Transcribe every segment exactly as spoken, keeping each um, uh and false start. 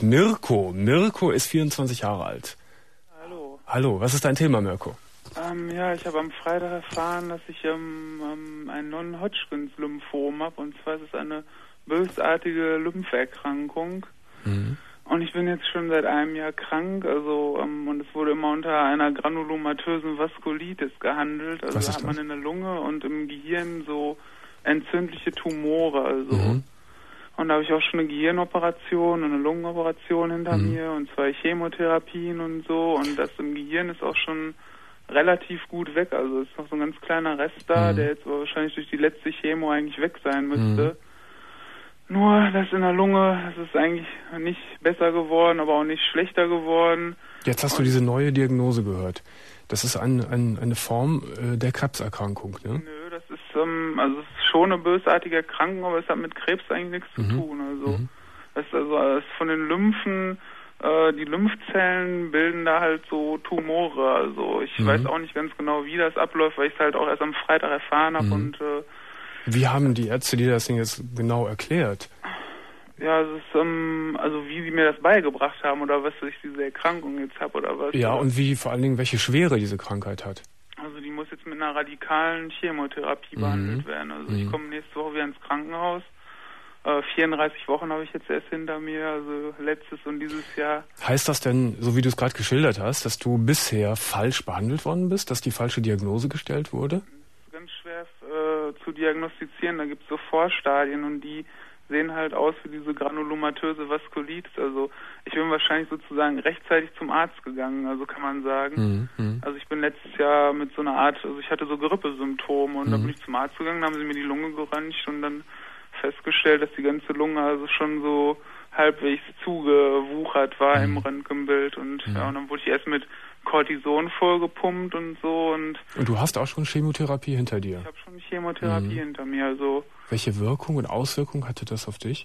Mirko. Mirko ist vierundzwanzig Jahre alt. Hallo. Hallo, was ist dein Thema, Mirko? Ähm, ja, ich habe am Freitag erfahren, dass ich ähm, ähm, ein Non-Hodgkins-Lymphom habe. Und zwar ist es eine bösartige Lympherkrankung. Mhm. Und ich bin jetzt schon seit einem Jahr krank. Also ähm, und es wurde immer unter einer granulomatösen Vaskulitis gehandelt. Also was da ist hat man das? in der Lunge und im Gehirn so entzündliche Tumore. Also Mhm. und da habe ich auch schon eine Gehirnoperation und eine Lungenoperation hinter Mhm. mir und zwei Chemotherapien und so. Und das im Gehirn ist auch schon relativ gut weg. Also ist noch so ein ganz kleiner Rest da, Mhm. der jetzt wahrscheinlich durch die letzte Chemo eigentlich weg sein müsste. Mhm. Nur das in der Lunge, das ist eigentlich nicht besser geworden, aber auch nicht schlechter geworden. Jetzt hast und du diese neue Diagnose gehört. Das ist ein, ein, eine Form äh, der Krebserkrankung, ne? Nö, das ist, ähm, also es ist schon eine bösartige Erkrankung, aber es hat mit Krebs eigentlich nichts Mhm. zu tun. Also Mhm. das ist also das ist von den Lymphen, äh, die Lymphzellen bilden da halt so Tumore. Also ich Mhm. weiß auch nicht ganz genau, wie das abläuft, weil ich es halt auch erst am Freitag erfahren habe. Mhm. Und äh, Wie haben die Ärzte dir das Ding jetzt genau erklärt? ja, es ist, ähm, also wie sie mir das beigebracht haben oder was ich diese Erkrankung jetzt habe oder was. Ja, oder? und wie vor allen Dingen, welche Schwere diese Krankheit hat. Also die muss jetzt mit einer radikalen Chemotherapie Mhm. behandelt werden. Also Mhm. ich komme nächste Woche wieder ins Krankenhaus. Äh, vierunddreißig Wochen habe ich jetzt erst hinter mir, also letztes und dieses Jahr. Heißt das denn, so wie du es gerade geschildert hast, dass du bisher falsch behandelt worden bist, dass die falsche Diagnose gestellt wurde? Das ist ganz schwer äh, zu diagnostizieren. Da gibt es so Vorstadien und die sehen halt aus wie diese granulomatöse Vaskulitis. Also ich bin wahrscheinlich sozusagen rechtzeitig zum Arzt gegangen, also kann man sagen. Mhm. Mhm. Also ich bin letztes Jahr mit so einer Art, also ich hatte so Grippesymptome und Mhm. da bin ich zum Arzt gegangen, da haben sie mir die Lunge geröntgt und dann festgestellt, dass die ganze Lunge also schon so halbwegs zugewuchert war Mhm. im Röntgenbild und Mhm. ja, und dann wurde ich erst mit Cortison vollgepumpt und so und Und du hast auch schon Chemotherapie hinter dir. ich habe schon Chemotherapie Mhm. hinter mir, also Welche Wirkung und Auswirkung hatte das auf dich?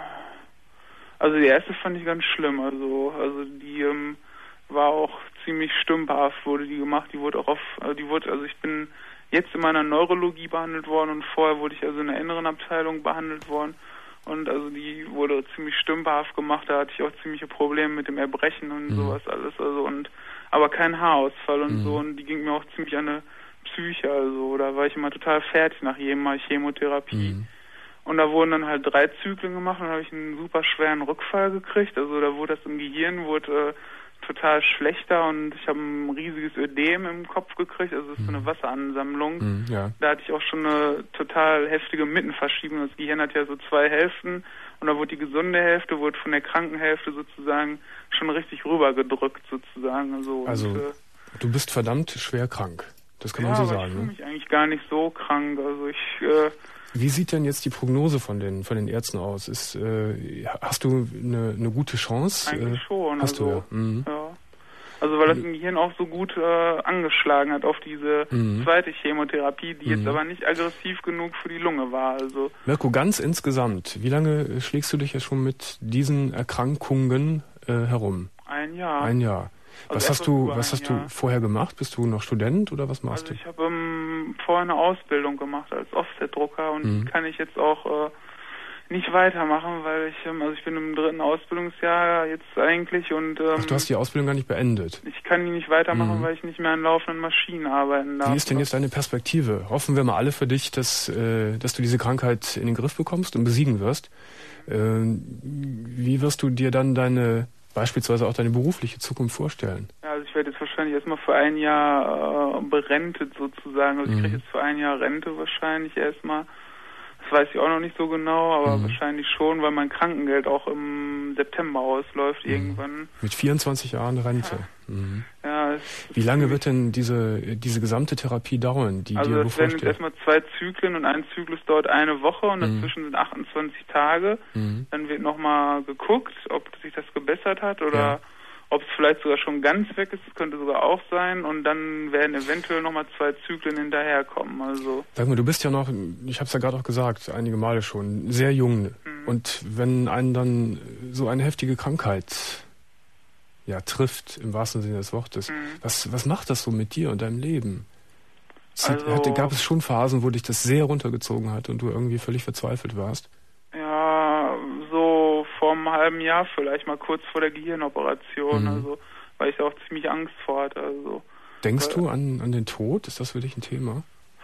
also die erste fand ich ganz schlimm, also also die ähm, war auch ziemlich stümperhaft, wurde die gemacht, die wurde auch auf, also die wurde, also ich bin jetzt in meiner Neurologie behandelt worden und vorher wurde ich also in der inneren Abteilung behandelt worden und also die wurde ziemlich stümperhaft gemacht, da hatte ich auch ziemliche Probleme mit dem Erbrechen und Mhm. sowas alles, also und aber kein Haarausfall und Mhm. so und die ging mir auch ziemlich an eine Psyche, also da war ich immer total fertig nach jedem Mal Chemotherapie. Mhm. Und da wurden dann halt drei Zyklen gemacht und da habe ich einen super schweren Rückfall gekriegt. Also da wurde das im Gehirn wurde äh, total schlechter und ich habe ein riesiges Ödem im Kopf gekriegt. Also das ist so eine Wasseransammlung. Mhm. Ja. Da hatte ich auch schon eine total heftige Mittenverschiebung. Das Gehirn hat ja so zwei Hälften und da wurde die gesunde Hälfte wurde von der kranken Hälfte sozusagen schon richtig rübergedrückt sozusagen. Also, Also und, äh, du bist verdammt schwer krank. Das kann ja, man so aber sagen. ich fühle Ne? mich eigentlich gar nicht so krank. Also ich äh, Wie sieht denn jetzt die Prognose von den von den Ärzten aus? Ist, äh, hast du eine, eine gute Chance? eigentlich Äh, schon. Hast also, du ja. Mhm. ja. Also weil das im Gehirn auch so gut äh, angeschlagen hat auf diese Mhm. zweite Chemotherapie, die Mhm. jetzt aber nicht aggressiv genug für die Lunge war. Also Mirko, ganz insgesamt, wie lange äh, schlägst du dich jetzt schon mit diesen Erkrankungen äh, herum? ein Jahr. Ein Jahr. Also Was hast etwas du, über was ein hast Jahr. du vorher gemacht? Bist du noch Student oder was machst Also du? ich habe ähm, vorher eine Ausbildung gemacht als Offset-Drucker und Mhm. die kann ich jetzt auch äh, nicht weitermachen, weil ich, ähm, also ich bin im dritten Ausbildungsjahr jetzt eigentlich und ähm, Ach, du hast die Ausbildung gar nicht beendet. ich kann die nicht weitermachen, Mhm. weil ich nicht mehr an laufenden Maschinen arbeiten darf. Wie ist denn jetzt deine Perspektive? Hoffen wir mal alle für dich, dass, äh, dass du diese Krankheit in den Griff bekommst und besiegen wirst. Äh, wie wirst du dir dann deine, beispielsweise auch deine berufliche Zukunft vorstellen? Ja, also ich werde jetzt wahrscheinlich erstmal für ein Jahr äh, berentet sozusagen. Also Mhm. ich kriege jetzt für ein Jahr Rente wahrscheinlich erstmal. Das weiß ich auch noch nicht so genau, aber Mhm. wahrscheinlich schon, weil mein Krankengeld auch im September ausläuft Mhm. irgendwann. Mit vierundzwanzig Jahren Rente. Mhm. Ja, es Wie lange wird denn diese, diese gesamte Therapie dauern, die also dir das werden jetzt bevorsteht? erstmal zwei Zyklen und ein Zyklus dauert eine Woche und Mhm. dazwischen sind achtundzwanzig Tage. Mhm. Dann wird nochmal geguckt, ob sich das gebessert hat oder Ja. ob es vielleicht sogar schon ganz weg ist. Das könnte sogar auch sein. Und dann werden eventuell nochmal zwei Zyklen hinterherkommen. Also Sag mal, du bist ja noch, ich habe es ja gerade auch gesagt, einige Male schon, sehr jung. Mhm. Und wenn einen dann so eine heftige Krankheit ja, trifft, im wahrsten Sinne des Wortes, Mhm. was, was macht das so mit dir und deinem Leben? Es Also- hatte, gab es schon Phasen, wo dich das sehr runtergezogen hat und du irgendwie völlig verzweifelt warst? ja, so vom einem halben Jahr vielleicht, mal kurz vor der Gehirnoperation, Mhm. also weil ich da auch ziemlich Angst vor hatte. Also, Denkst weil, du an, an den Tod? Ist das für dich ein Thema?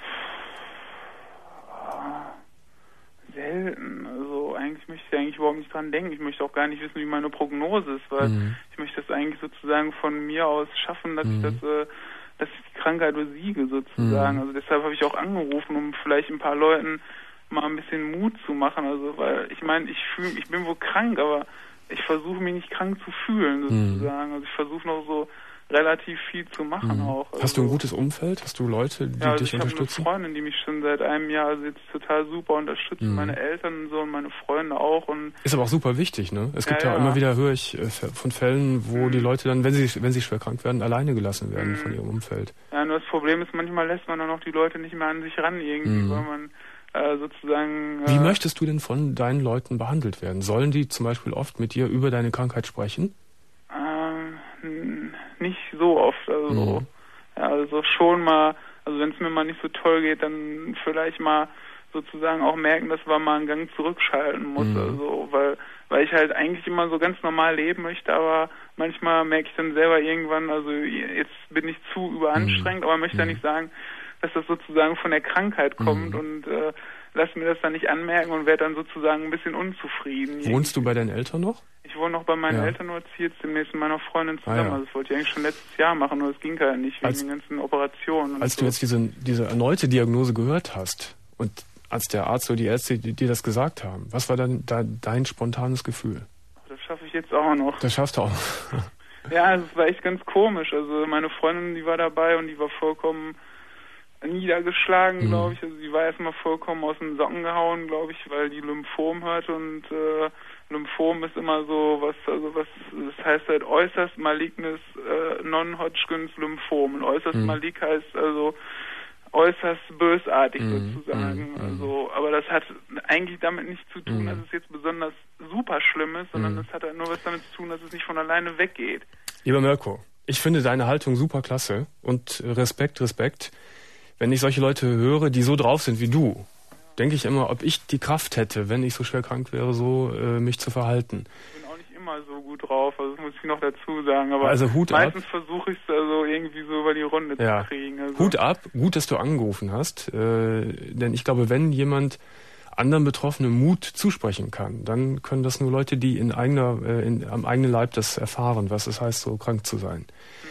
Selten. Also eigentlich möchte ich eigentlich überhaupt nicht dran denken. Ich möchte auch gar nicht wissen, wie meine Prognose ist, weil Mhm. ich möchte das eigentlich sozusagen von mir aus schaffen, dass Mhm. ich das, äh, dass ich die Krankheit besiege sozusagen. Mhm. Also deshalb habe ich auch angerufen, um vielleicht ein paar Leuten mal ein bisschen Mut zu machen. Also weil ich meine, ich fühle, ich bin wohl krank, aber ich versuche mich nicht krank zu fühlen sozusagen. Mhm. Also ich versuche noch so relativ viel zu machen Mhm. auch. Also, hast du ein gutes Umfeld? Hast du Leute, die ja, also dich ich unterstützen? Ich habe eine Freundin, die mich schon seit einem Jahr also jetzt total super unterstützt. Mhm. Meine Eltern und so und meine Freunde auch. Und ist aber auch super wichtig, ne? Es gibt ja, ja, ja immer wieder, höre ich äh, von Fällen, wo mhm. die Leute dann, wenn sie wenn sie schwer krank werden, alleine gelassen werden mhm. von ihrem Umfeld. Ja, nur das Problem ist, manchmal lässt man dann auch die Leute nicht mehr an sich ran irgendwie, mhm. weil man äh, sozusagen... Äh, Wie möchtest du denn von deinen Leuten behandelt werden? Sollen die zum Beispiel oft mit dir über deine Krankheit sprechen? Ähm, nicht so oft, also, mhm. ja, also schon mal, also wenn es mir mal nicht so toll geht, dann vielleicht mal sozusagen auch merken, dass man mal einen Gang zurückschalten muss, mhm. also, weil, weil ich halt eigentlich immer so ganz normal leben möchte, aber manchmal merke ich dann selber irgendwann, also jetzt bin ich zu überanstrengend, mhm. aber möchte mhm. ja nicht sagen, dass das sozusagen von der Krankheit kommt mhm. und äh, lass mir das dann nicht anmerken und werde dann sozusagen ein bisschen unzufrieden. Wohnst du bei deinen Eltern noch? Ich wohne noch bei meinen ja. Eltern, nur ziehe jetzt demnächst mit meiner Freundin zusammen. Ah, ja. Also das wollte ich eigentlich schon letztes Jahr machen, nur es ging halt nicht wegen als, den ganzen Operationen. Und als so. du jetzt diese, diese erneute Diagnose gehört hast und als der Arzt oder die Ärzte dir das gesagt haben, was war dann da dein spontanes Gefühl? Das schaffe ich jetzt auch noch. Das schaffst du auch noch. Ja, es war echt ganz komisch. Also meine Freundin, die war dabei und die war vollkommen niedergeschlagen, mhm. glaube ich. Also sie war erstmal vollkommen aus den Socken gehauen, glaube ich, weil die Lymphom hatte und äh, Lymphom ist immer so was, also was, das heißt halt äußerst malignes äh, Non-Hodgkins Lymphom. Und äußerst mhm. malig heißt also äußerst bösartig mhm. sozusagen. Mhm. Also, aber das hat eigentlich damit nichts zu tun, mhm. dass es jetzt besonders super schlimm ist, sondern es mhm. hat halt nur was damit zu tun, dass es nicht von alleine weggeht. Lieber Mirko, ich finde deine Haltung super klasse und Respekt, Respekt. Wenn ich solche Leute höre, die so drauf sind wie du, denke ich immer, ob ich die Kraft hätte, wenn ich so schwer krank wäre, so äh, mich zu verhalten. Ich bin auch nicht immer so gut drauf, also das muss ich noch dazu sagen. Aber also Hut meistens ab. versuche ich es also irgendwie so über die Runde ja. zu kriegen. Also. Hut ab, gut, dass du angerufen hast, äh, denn ich glaube, wenn jemand anderen Betroffenen Mut zusprechen kann, dann können das nur Leute, die in eigener, äh, in, am eigenen Leib das erfahren, was es heißt, so krank zu sein.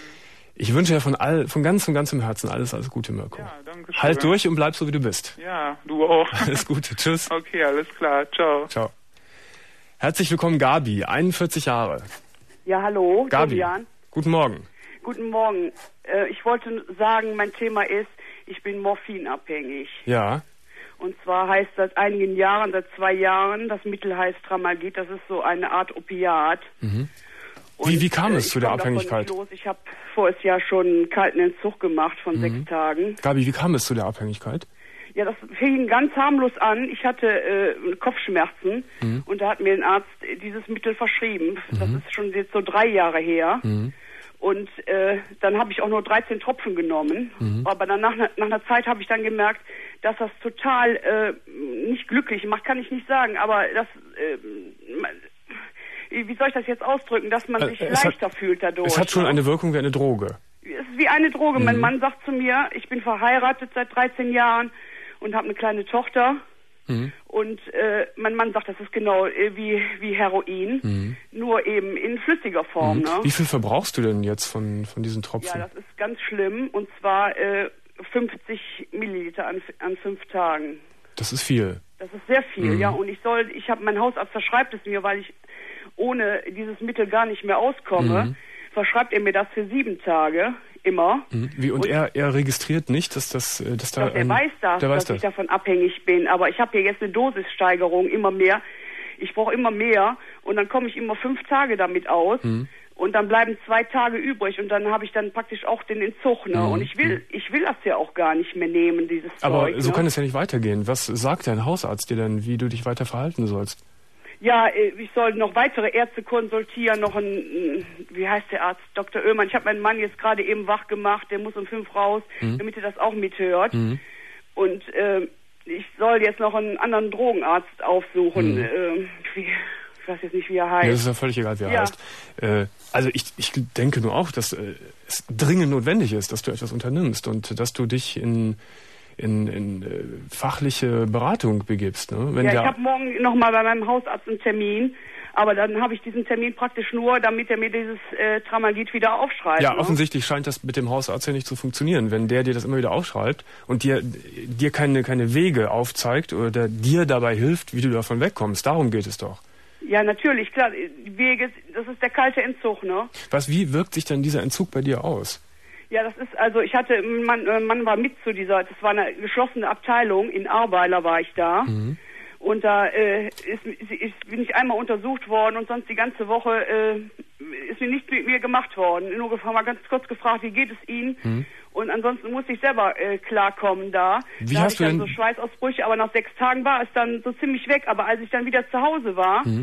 Ich wünsche dir von all, von ganz, von ganzem Herzen alles, alles Gute, Mirko. Ja, danke schön. Halt durch und bleib so, wie du bist. Ja, du auch. Alles Gute, tschüss. Okay, alles klar, ciao. Ciao. Herzlich willkommen, Gabi, einundvierzig Jahre. Ja, hallo, Gabi, Julian. Guten Morgen. Guten Morgen. Äh, ich wollte sagen, mein Thema ist, ich bin morphinabhängig. Ja. Und zwar heißt seit einigen Jahren, seit zwei Jahren, das Mittel heißt Tramalgid, das ist so eine Art Opiat. Mhm. Wie, wie kam es äh, zu der Abhängigkeit? Los. Ich habe voriges Jahr schon einen kalten Entzug gemacht von mhm. sechs Tagen. Gabi, wie kam es zu der Abhängigkeit? Ja, das fing ganz harmlos an. Ich hatte äh, Kopfschmerzen mhm. und da hat mir ein Arzt dieses Mittel verschrieben. Mhm. Das ist schon jetzt so drei Jahre her. Mhm. Und äh, dann habe ich auch nur dreizehn Tropfen genommen. Mhm. Aber dann nach, nach einer Zeit habe ich dann gemerkt, dass das total äh, nicht glücklich macht, kann ich nicht sagen. Aber das... Äh, wie soll ich das jetzt ausdrücken, dass man sich es leichter hat, fühlt dadurch. Es hat schon eine Wirkung wie eine Droge. Es ist wie eine Droge. Mhm. Mein Mann sagt zu mir, ich bin verheiratet seit dreizehn Jahren und habe eine kleine Tochter. Mhm. Und äh, mein Mann sagt, das ist genau äh, wie, wie Heroin, mhm. nur eben in flüssiger Form. Mhm. Ne? Wie viel verbrauchst du denn jetzt von, von diesen Tropfen? Ja, das ist ganz schlimm. Und zwar äh, fünfzig Milliliter an, an fünf Tagen. Das ist viel. Das ist sehr viel, mhm. ja. Und ich soll, ich habe, mein Hausarzt verschreibt es mir, weil ich ohne dieses Mittel gar nicht mehr auskomme, mhm. verschreibt er mir das für sieben Tage immer. Mhm. Wie, und, und er, er registriert nicht, dass das, dass da doch, der ein, weiß das, der dass weiß das. ich davon abhängig bin. Aber ich habe hier jetzt eine Dosissteigerung immer mehr. Ich brauche immer mehr und dann komme ich immer fünf Tage damit aus. Mhm. Und dann bleiben zwei Tage übrig und dann habe ich dann praktisch auch den Entzug. Ne? Mhm. Und ich will, ich will das ja auch gar nicht mehr nehmen, dieses Aber Zeug. Aber so ne? kann es ja nicht weitergehen. Was sagt dein Hausarzt dir denn, wie du dich weiter verhalten sollst? Ja, ich soll noch weitere Ärzte konsultieren, noch ein, wie heißt der Arzt, Doktor Oehlmann. Ich habe meinen Mann jetzt gerade eben wach gemacht, der muss um fünf raus, mhm. damit er das auch mithört. Mhm. Und äh, ich soll jetzt noch einen anderen Drogenarzt aufsuchen. Mhm. Äh, wie, weiß jetzt nicht, wie er heißt. Ja, das ist ja völlig egal, wie er ja. heißt. Äh, also ich, ich denke nur auch, dass äh, es dringend notwendig ist, dass du etwas unternimmst und dass du dich in, in, in äh, fachliche Beratung begibst. Ne? Wenn ja, der, ich habe morgen nochmal bei meinem Hausarzt einen Termin. Aber dann habe ich diesen Termin praktisch nur, damit er mir dieses äh, Tramadol wieder aufschreibt. Ja, ne? offensichtlich scheint das mit dem Hausarzt ja nicht zu funktionieren. Wenn der dir das immer wieder aufschreibt und dir, dir keine, keine Wege aufzeigt oder dir dabei hilft, wie du davon wegkommst. Darum geht es doch. Ja, natürlich, klar. Die Wege, das ist der kalte Entzug, ne? Was, wie wirkt sich denn dieser Entzug bei dir aus? Ja, das ist, also ich hatte, mein Mann, Mann war mit zu dieser, das war eine geschlossene Abteilung, in Ahrweiler war ich da. Mhm. Und da äh, ist, ist, bin ich einmal untersucht worden und sonst die ganze Woche äh, ist mir nichts mit mir gemacht worden. Nur mal ganz kurz gefragt, wie geht es Ihnen? Mhm. Und ansonsten musste ich selber äh, klarkommen da. Wie da hast hatte ich du dann denn... so Schweißausbrüche, aber nach sechs Tagen war es dann so ziemlich weg. Aber als ich dann wieder zu Hause war, mhm.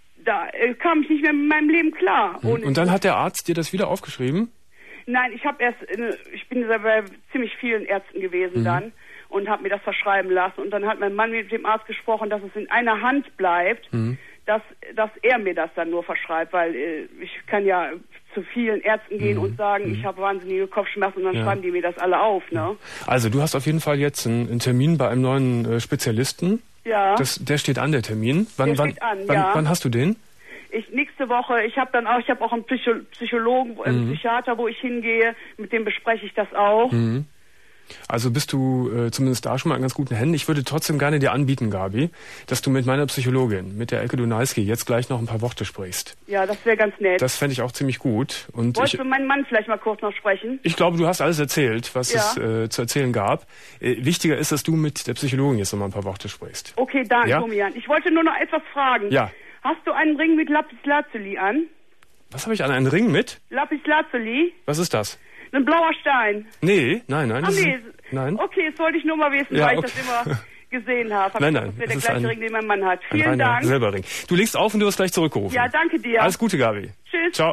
da äh, kam ich nicht mehr mit meinem Leben klar. Mhm. Und, und dann hat der Arzt dir das wieder aufgeschrieben? Nein, ich habe erst, äh, ich bin bei ziemlich vielen Ärzten gewesen mhm. dann. Und habe mir das verschreiben lassen. Und dann hat mein Mann mit dem Arzt gesprochen, dass es in einer Hand bleibt, mhm. dass, dass er mir das dann nur verschreibt. Weil äh, ich kann ja zu vielen Ärzten gehen mhm. und sagen, mhm. ich habe wahnsinnige Kopfschmerzen und dann ja. schreiben die mir das alle auf. Ne? Also du hast auf jeden Fall jetzt einen, einen Termin bei einem neuen äh, Spezialisten. Ja. Das, der steht an, der Termin. Wann, der wann, steht an, wann, ja. wann hast du den? Ich, nächste Woche, ich habe dann auch, ich habe auch einen Psycho Psychologen, mhm. einen Psychiater, wo ich hingehe. Mit dem bespreche ich das auch. Mhm. Also bist du äh, zumindest da schon mal in ganz guten Händen. Ich würde trotzdem gerne dir anbieten, Gabi, dass du mit meiner Psychologin, mit der Elke Dunalski, jetzt gleich noch ein paar Worte sprichst. Ja, das wäre ganz nett. Das fände ich auch ziemlich gut. Und Wolltest ich, du meinen Mann vielleicht mal kurz noch sprechen? Ich glaube, du hast alles erzählt, was ja. es äh, zu erzählen gab. Äh, wichtiger ist, dass du mit der Psychologin jetzt noch mal ein paar Worte sprichst. Okay, danke, ja? Domian. Ich wollte nur noch etwas fragen. Ja. Hast du einen Ring mit Lapislazuli an? Was habe ich an? Einen Ring mit? Lapislazuli. Was ist das? Ein blauer Stein. Nee, nein, nein. Ach nee, ist, nein. Okay, das wollte ich nur mal wissen, ja, weil okay. ich das immer gesehen habe. Hab nein, ich nein. Das wäre der ist gleiche ein, Ring, den mein Mann hat. Vielen ein Dank. Silberring. Du legst auf und du wirst gleich zurückgerufen. Ja, danke dir. Alles Gute, Gabi. Tschüss. Ciao.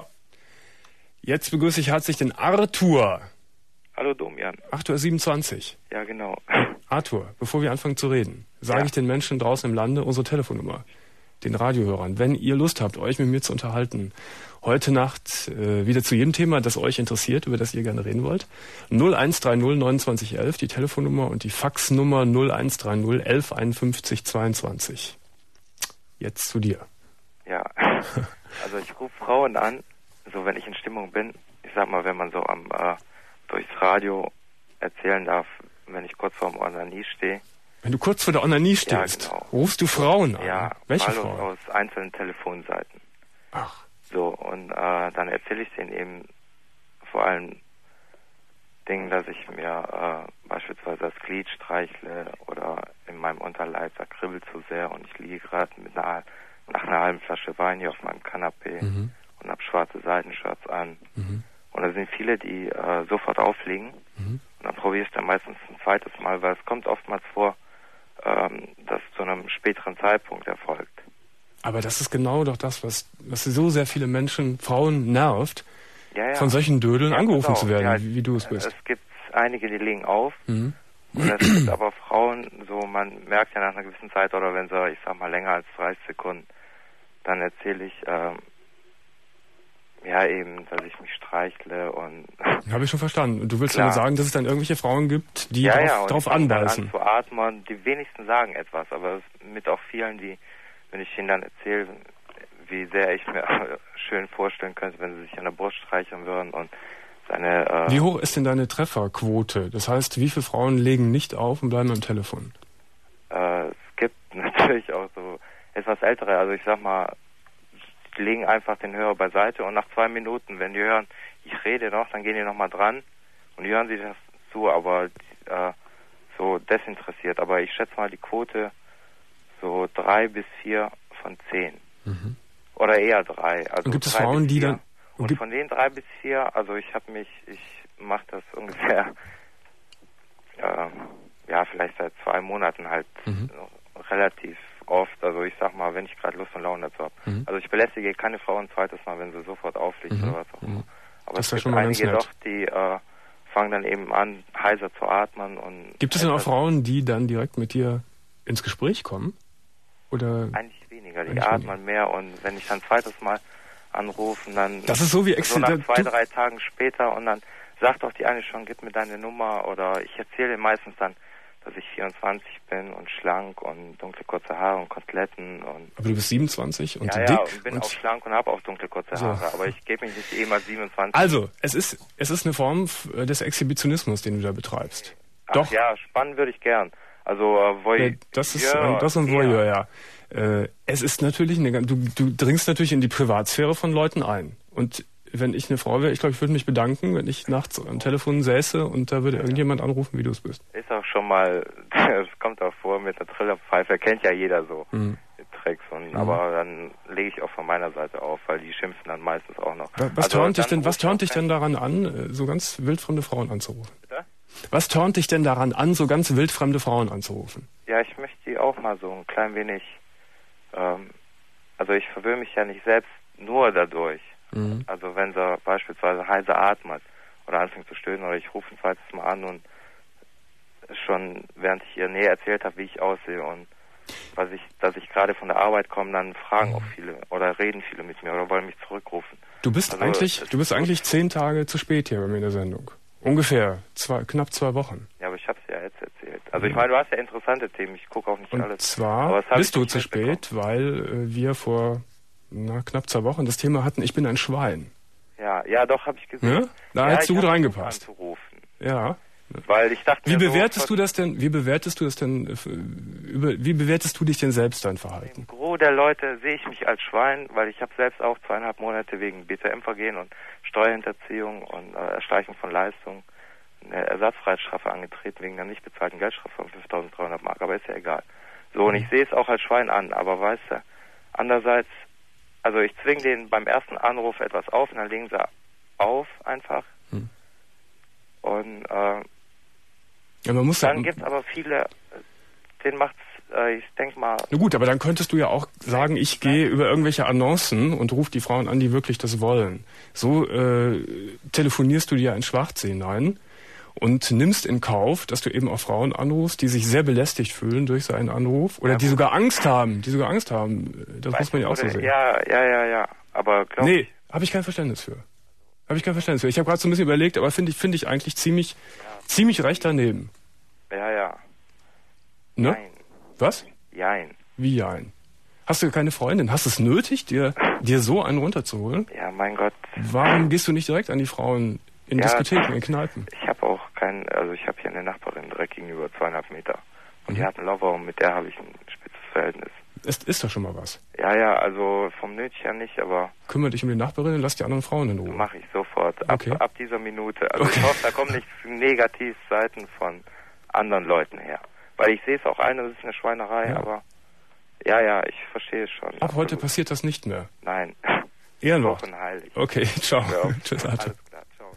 Jetzt begrüße ich herzlich den Arthur. Hallo Domian. Arthur siebenundzwanzig. Ja, genau. Arthur, bevor wir anfangen zu reden, sage ja. ich den Menschen draußen im Lande unsere Telefonnummer. Den Radiohörern, wenn ihr Lust habt, euch mit mir zu unterhalten, heute Nacht äh, wieder zu jedem Thema, das euch interessiert, über das ihr gerne reden wollt, null eins drei null neunundzwanzig elf, die Telefonnummer und die Faxnummer null eins drei null elf einundfünfzig zweiundzwanzig. Jetzt zu dir. Ja, also ich rufe Frauen an, so wenn ich in Stimmung bin, ich sag mal, wenn man so am äh, durchs Radio erzählen darf, wenn ich kurz vorm Onanie stehe. Wenn du kurz vor der Onanie stehst, ja, genau. rufst du Frauen an? Ja, welche Frauen? Frauen? Aus einzelnen Telefonseiten. Ach. So, und äh, dann erzähle ich denen eben vor allem Dingen, dass ich mir äh, beispielsweise das Glied streichle oder in meinem Unterleib, da kribbelt zu sehr und ich liege gerade mit einer, nach einer halben Flasche Wein hier auf meinem Kanapee mhm. und habe schwarze Seidenshirts an. Mhm. Und da sind viele, die äh, sofort auflegen. Mhm. Und dann probiere ich es dann meistens ein zweites Mal, weil es kommt oftmals vor, ähm, dass zu einem späteren Zeitpunkt erfolgt. Aber das ist genau doch das, was, was so sehr viele Menschen, Frauen nervt, ja, ja. von solchen Dödeln ja, angerufen genau. zu werden, ja, wie, wie du es bist. Es gibt einige, die legen auf. Mhm. Und es gibt aber Frauen, so man merkt ja nach einer gewissen Zeit, oder wenn sie, ich sag mal, länger als dreißig Sekunden, dann erzähle ich, ähm, ja eben, dass ich mich streichle und... Habe ich schon verstanden. Und du willst Klar. ja sagen, dass es dann irgendwelche Frauen gibt, die ja, drauf, ja, drauf und anbeißen. Dann an zu atmen. Die wenigsten sagen etwas, aber es mit auch vielen, die, wenn ich ihnen dann erzähle, wie sehr ich mir schön vorstellen könnte, wenn sie sich an der Brust streicheln würden und seine... Äh wie hoch ist denn deine Trefferquote? Das heißt, wie viele Frauen legen nicht auf und bleiben am Telefon? Äh, es gibt natürlich auch so etwas ältere, also ich sag mal, die legen einfach den Hörer beiseite und nach zwei Minuten, wenn die hören, ich rede noch, dann gehen die nochmal dran und die hören sich das zu, aber äh, so desinteressiert. Aber ich schätze mal die Quote so drei bis vier von zehn. Mhm. Oder eher drei. Also und gibt es drei Frauen, die dann... Und von den drei bis vier, also ich habe mich, ich mache das ungefähr, äh, ja, vielleicht seit zwei Monaten halt mhm. relativ oft. Also ich sag mal, wenn ich gerade Lust und Laune dazu habe. Mhm. Also ich belästige keine Frau ein zweites Mal, wenn sie sofort aufliegt mhm. oder was auch immer. Aber das es ist ja gibt einige doch, die äh, fangen dann eben an, heiser zu atmen. Und gibt es denn auch Frauen, die dann direkt mit dir ins Gespräch kommen? Oder? Eigentlich wenig. weniger. Die atmen mehr und wenn ich dann zweites Mal anrufe, dann das ist so wie so nach zwei, drei Tagen später und dann sagt doch die eine schon, gib mir deine Nummer oder ich erzähle meistens dann, dass ich vierundzwanzig bin und schlank und dunkle kurze Haare und Koteletten und... Aber du bist siebenundzwanzig und ja, dick? Ja, und bin und auch schlank und habe auch dunkle kurze Haare, so. Aber ich gebe mich nicht eh mal siebenundzwanzig. Also, es ist, es ist eine Form des Exhibitionismus, den du da betreibst. Ach, doch. Ja, spannend würde ich gern. Also, äh, Voyeur. Ja, das ist ein, das ist ein Voyeur, ja. Äh, es ist natürlich, eine, du, du dringst natürlich in die Privatsphäre von Leuten ein. Und wenn ich eine Frau wäre, ich glaube, ich würde mich bedanken, wenn ich nachts am Telefon säße und da würde irgendjemand anrufen, wie du es bist. Ist auch schon mal, es kommt auch vor mit der Trillerpfeife, kennt ja jeder so, mhm. die Tricks. Und, mhm. Aber dann lege ich auch von meiner Seite auf, weil die schimpfen dann meistens auch noch. Was, was also, turnt dich denn, was turnt dich denn daran an, so ganz wildfremde Frauen anzurufen? Bitte? Was turnt dich denn daran an, so ganz wildfremde Frauen anzurufen? Ja, ich möchte die auch mal so ein klein wenig, ähm, also ich verwöhne mich ja nicht selbst nur dadurch. Mhm. Also wenn sie beispielsweise heiser atmet oder anfängt zu stöhnen oder ich rufe ein zweites Mal an und schon während ich ihr näher erzählt habe, wie ich aussehe und was ich, dass ich gerade von der Arbeit komme, dann fragen mhm. auch viele oder reden viele mit mir oder wollen mich zurückrufen. Du bist also, eigentlich, du bist eigentlich zehn Tage zu spät hier bei mir in der Sendung. Ungefähr zwei, knapp zwei Wochen. Ja, aber ich habe es ja jetzt erzählt. Also ich meine, du hast ja interessante Themen. Ich gucke auch nicht und alles. Und zwar bist du zu spät, weil äh, wir vor na, knapp zwei Wochen das Thema hatten, ich bin ein Schwein. Ja, ja, doch, habe ich gesehen. Ja? Da ja, hättest du gut reingepasst. Anzurufen. Ja. Weil ich dachte wie bewertest so, du das denn, wie bewertest du das denn, über, wie bewertest du dich denn selbst, dein Verhalten? Im Gros der Leute sehe ich mich als Schwein, weil ich habe selbst auch zweieinhalb Monate wegen B T M-Vergehen und Steuerhinterziehung und äh, Erstreichung von Leistung eine Ersatzfreiheitsstrafe angetreten wegen einer nicht bezahlten Geldstrafe von fünftausenddreihundert Mark, aber ist ja egal. So, und ich sehe es auch als Schwein an, aber weißt du, andererseits, also ich zwinge denen beim ersten Anruf etwas auf und dann legen sie auf einfach. Hm. Und äh, ja, man muss dann gibt es aber viele, denen macht's, äh, ich denke mal... Na gut, aber dann könntest du ja auch sagen, ich gehe über irgendwelche Annoncen und rufe die Frauen an, die wirklich das wollen. So äh, telefonierst du dir in Schwachsee hinein und nimmst in Kauf, dass du eben auch Frauen anrufst, die sich sehr belästigt fühlen durch seinen Anruf oder ja, die sogar Angst haben, die sogar Angst haben. Das weiß muss man ja auch so sehen. Ja, ja, ja, ja, aber glaub Nee, ich... habe ich kein Verständnis für. Habe ich kein Verständnis für. Ich habe gerade so ein bisschen überlegt, aber finde ich, finde ich eigentlich ziemlich, ja. ziemlich recht daneben. Ja, ja. Ne? Nein. Was? Jein. Wie jein? Hast du keine Freundin? Hast du es nötig, dir, dir so einen runterzuholen? Ja, mein Gott. Warum gehst du nicht direkt an die Frauen in ja, Diskotheken, in Kneipen? Ich habe auch keinen, also ich habe hier eine Nachbarin direkt gegenüber zweieinhalb Meter. Und mhm. die hat einen Lover und mit der habe ich ein spitzes Verhältnis. Ist, ist doch schon mal was. Ja, ja, also vom Nötig her nicht, aber... Kümmere dich um die Nachbarin und lass die anderen Frauen in Ruhe. Mache ich sofort, ab, okay. ab dieser Minute. Also okay. Ich hoffe, da kommen nicht Negativseiten von anderen Leuten her. Weil ich sehe es auch ein, das ist eine Schweinerei, ja. aber... Ja, ja, ich verstehe es schon. Ab absolut. Heute passiert das nicht mehr? Nein. Ehrenwort. Heilig. Okay, ciao. Ja, Tschüss, alles klar, ciao.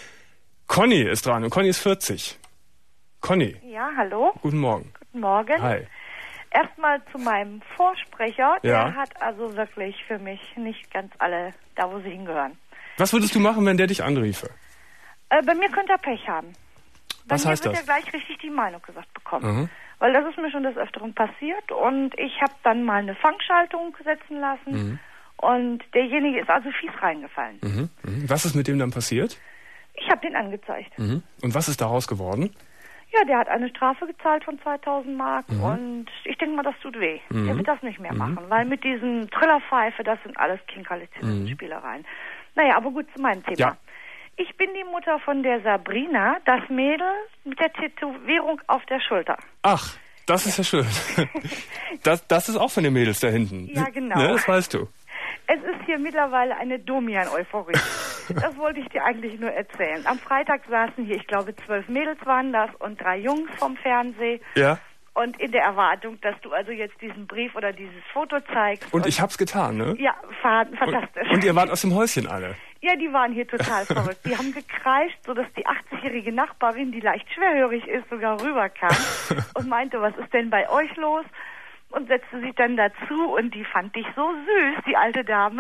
Conny ist dran und Conny ist vierzig. Conny. Ja, hallo. Guten Morgen. Guten Morgen. Hi. Erstmal zu meinem Vorsprecher. Ja. Der hat also wirklich für mich nicht ganz alle da, wo sie hingehören. Was würdest du machen, wenn der dich anriefe? Äh, bei mir könnte er Pech haben. Bei Was mir heißt wird das? er gleich richtig die Meinung gesagt bekommen. Mhm. Weil das ist mir schon des Öfteren passiert und ich habe dann mal eine Fangschaltung setzen lassen mhm. und derjenige ist also fies reingefallen. Mhm. Mhm. Was ist mit dem dann passiert? Ich habe den angezeigt. Mhm. Und was ist daraus geworden? Ja, der hat eine Strafe gezahlt von zweitausend Mark mhm. und ich denke mal, das tut weh. Mhm. Der wird das nicht mehr mhm. machen, weil mit diesen Trillerpfeife, das sind alles Kinkerlitzspielereien. Mhm. Naja, aber gut zu meinem Thema. Ja. Ich bin die Mutter von der Sabrina, das Mädel mit der Tätowierung auf der Schulter. Ach, das ist ja schön. das, das ist auch von den Mädels da hinten. Ja, genau. Ne, das weißt du. Es ist hier mittlerweile eine Domian-Euphorie. Das wollte ich dir eigentlich nur erzählen. Am Freitag saßen hier, ich glaube, zwölf Mädels waren das und drei Jungs vom Fernsehen. Ja. Und in der Erwartung, dass du also jetzt diesen Brief oder dieses Foto zeigst. Und, und ich hab's getan, ne? Ja, fantastisch. Und, und ihr wart aus dem Häuschen alle? Ja, die waren hier total verrückt. Die haben gekreischt, sodass die achtzigjährige Nachbarin, die leicht schwerhörig ist, sogar rüberkam und meinte, was ist denn bei euch los? Und setzte sich dann dazu und die fand ich so süß, die alte Dame.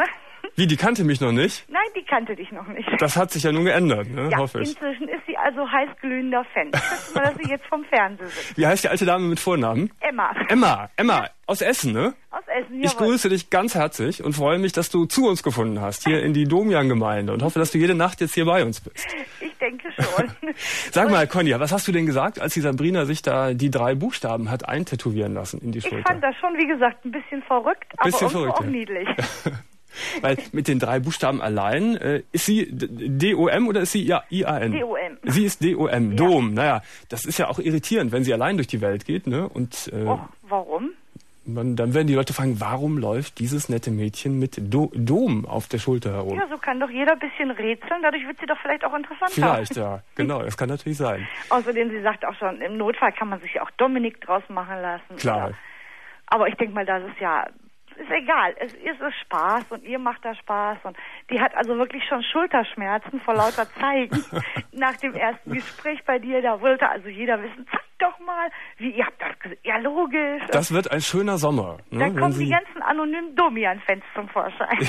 Wie, die kannte mich noch nicht? Nein, die kannte dich noch nicht. Das hat sich ja nun geändert, ne? Ja, hoffe ich. Inzwischen ist sie also heißglühender Fan. Ich schätze mal, dass sie jetzt vom Fernsehen sitzt. Wie heißt die alte Dame mit Vornamen? Emma. Emma, Emma, aus Essen, ne? Aus Essen, Ich jawohl. grüße dich ganz herzlich und freue mich, dass du zu uns gefunden hast, hier in die Domian-Gemeinde und hoffe, dass du jede Nacht jetzt hier bei uns bist. Ich denke schon. Sag mal, Conny, was hast du denn gesagt, als die Sabrina sich da die drei Buchstaben hat eintätowieren lassen in die Ich Schulter? fand das schon, wie gesagt, ein bisschen verrückt, aber Bisschen irgendwo verrückt, auch ja. niedlich. Weil mit den drei Buchstaben allein, äh, ist sie D O M oder ist sie ja I A N? D O M. Sie ist D O M, Ja. Dom. Naja, das ist ja auch irritierend, wenn sie allein durch die Welt geht, ne? Und äh, Och, warum? man, dann werden die Leute fragen, warum läuft dieses nette Mädchen mit Do Dom auf der Schulter herum? Ja, so kann doch jeder ein bisschen rätseln, dadurch wird sie doch vielleicht auch interessanter. Vielleicht, ja, genau, das kann natürlich sein. Außerdem, sie sagt auch schon, im Notfall kann man sich ja auch Dominik draus machen lassen. Klar. Oder, aber ich denke mal, das ist ja, ist egal. Es ist es Spaß und ihr macht da Spaß. Und die hat also wirklich schon Schulterschmerzen vor lauter Zeigen. Nach dem ersten Gespräch bei dir, da wollte also jeder wissen, zeig doch mal, wie ihr habt das gesagt. Ja, logisch. Das wird ein schöner Sommer. Ne, da wenn kommen sie... die ganzen anonymen Domian-Fans zum Vorschein.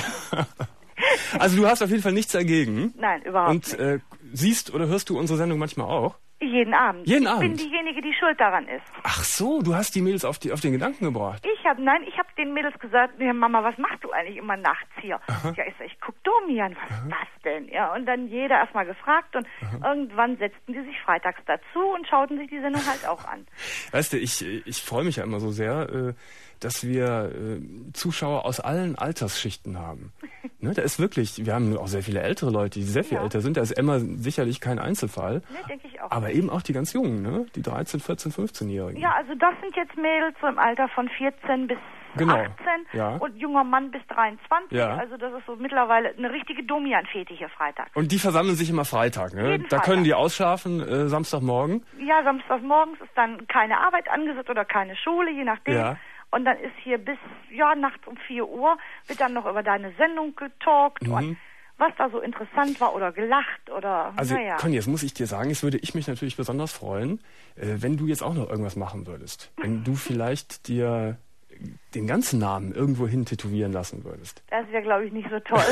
Also du hast auf jeden Fall nichts dagegen. Nein, überhaupt Und nicht. äh, siehst oder hörst du unsere Sendung manchmal auch? Jeden Abend. Jeden ich Abend? bin diejenige, die schuld daran ist. Ach so, du hast die Mädels auf, die, auf den Gedanken gebracht. Ich habe, nein, ich habe den Mädels gesagt, ja, Mama, was machst du eigentlich immer nachts hier? Aha. Ja, ich sag, ich guck Domian, was ist das denn? Ja, und dann jeder erstmal gefragt und Aha. irgendwann setzten die sich freitags dazu und schauten sich die Sendung halt auch an. Weißt du, ich, ich freue mich ja immer so sehr, äh, dass wir äh, Zuschauer aus allen Altersschichten haben. Ne, da ist wirklich, wir haben auch sehr viele ältere Leute, die sehr viel Ja. älter sind. Da ist Emma sicherlich kein Einzelfall. Ne, denke ich auch. Aber eben auch die ganz Jungen, ne? Die dreizehn, vierzehn, fünfzehnjährigen. Ja, also das sind jetzt Mädels so im Alter von vierzehn bis Genau. achtzehn Ja. und junger Mann bis dreiundzwanzig. Ja. Also das ist so mittlerweile eine richtige Domian-Fete hier Freitag. Und die versammeln sich immer Freitag, ne? Jeden Da Freitag. können die ausschlafen, äh, Samstagmorgen. Ja, samstagsmorgens ist dann keine Arbeit angesagt oder keine Schule, je nachdem. Ja. Und dann ist hier bis, ja, nachts um vier Uhr wird dann noch über deine Sendung getalkt Mhm. und was da so interessant war oder gelacht oder, Also, naja. Conny, jetzt muss ich dir sagen, jetzt würde ich mich natürlich besonders freuen, äh, wenn du jetzt auch noch irgendwas machen würdest. Wenn du vielleicht dir den ganzen Namen irgendwo hin tätowieren lassen würdest. Das wäre, glaube ich, nicht so toll.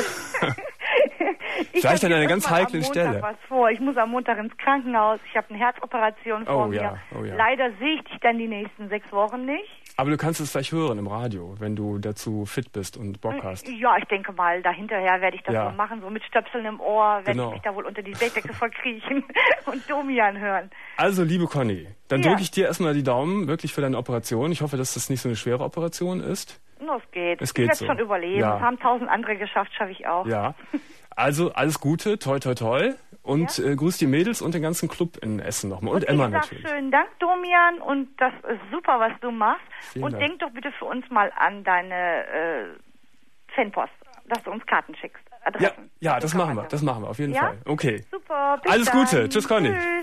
Ich Vielleicht hab an einer jetzt ganz erst mal heiklen am Montag Stelle. was vor. Ich muss am Montag ins Krankenhaus. Ich habe eine Herzoperation vor Oh mir. ja, oh ja. Leider sehe ich dich dann die nächsten sechs Wochen nicht. Aber du kannst es vielleicht hören im Radio, wenn du dazu fit bist und Bock hast. Ja, ich denke mal, dahinterher werde ich das Ja. so machen, so mit Stöpseln im Ohr, werde Genau. ich mich da wohl unter die Bettdecke verkriechen und Domian hören. Also, liebe Conny, dann Ja. drücke ich dir erstmal die Daumen wirklich für deine Operation. Ich hoffe, dass das nicht so eine schwere Operation ist. No, es geht. Es geht ich werde so. schon überleben. Ja. Das haben tausend andere geschafft, schaffe ich auch. Ja. Also, alles Gute, toi toi toi. Und Ja. äh, grüß die Mädels und den ganzen Club in Essen nochmal. Und, Und Emma ich sag natürlich. schönen Dank, Domian, und das ist super, was du machst. Vielen und Dank. denk doch bitte für uns mal an deine äh, Fanpost, dass du uns Karten schickst. Ja, Adressen. ja, das machen wir, Adressen. das machen wir, auf jeden Ja? Fall. Okay. Super, bis Alles dann. Gute. Tschüss, Conny. Tschüss.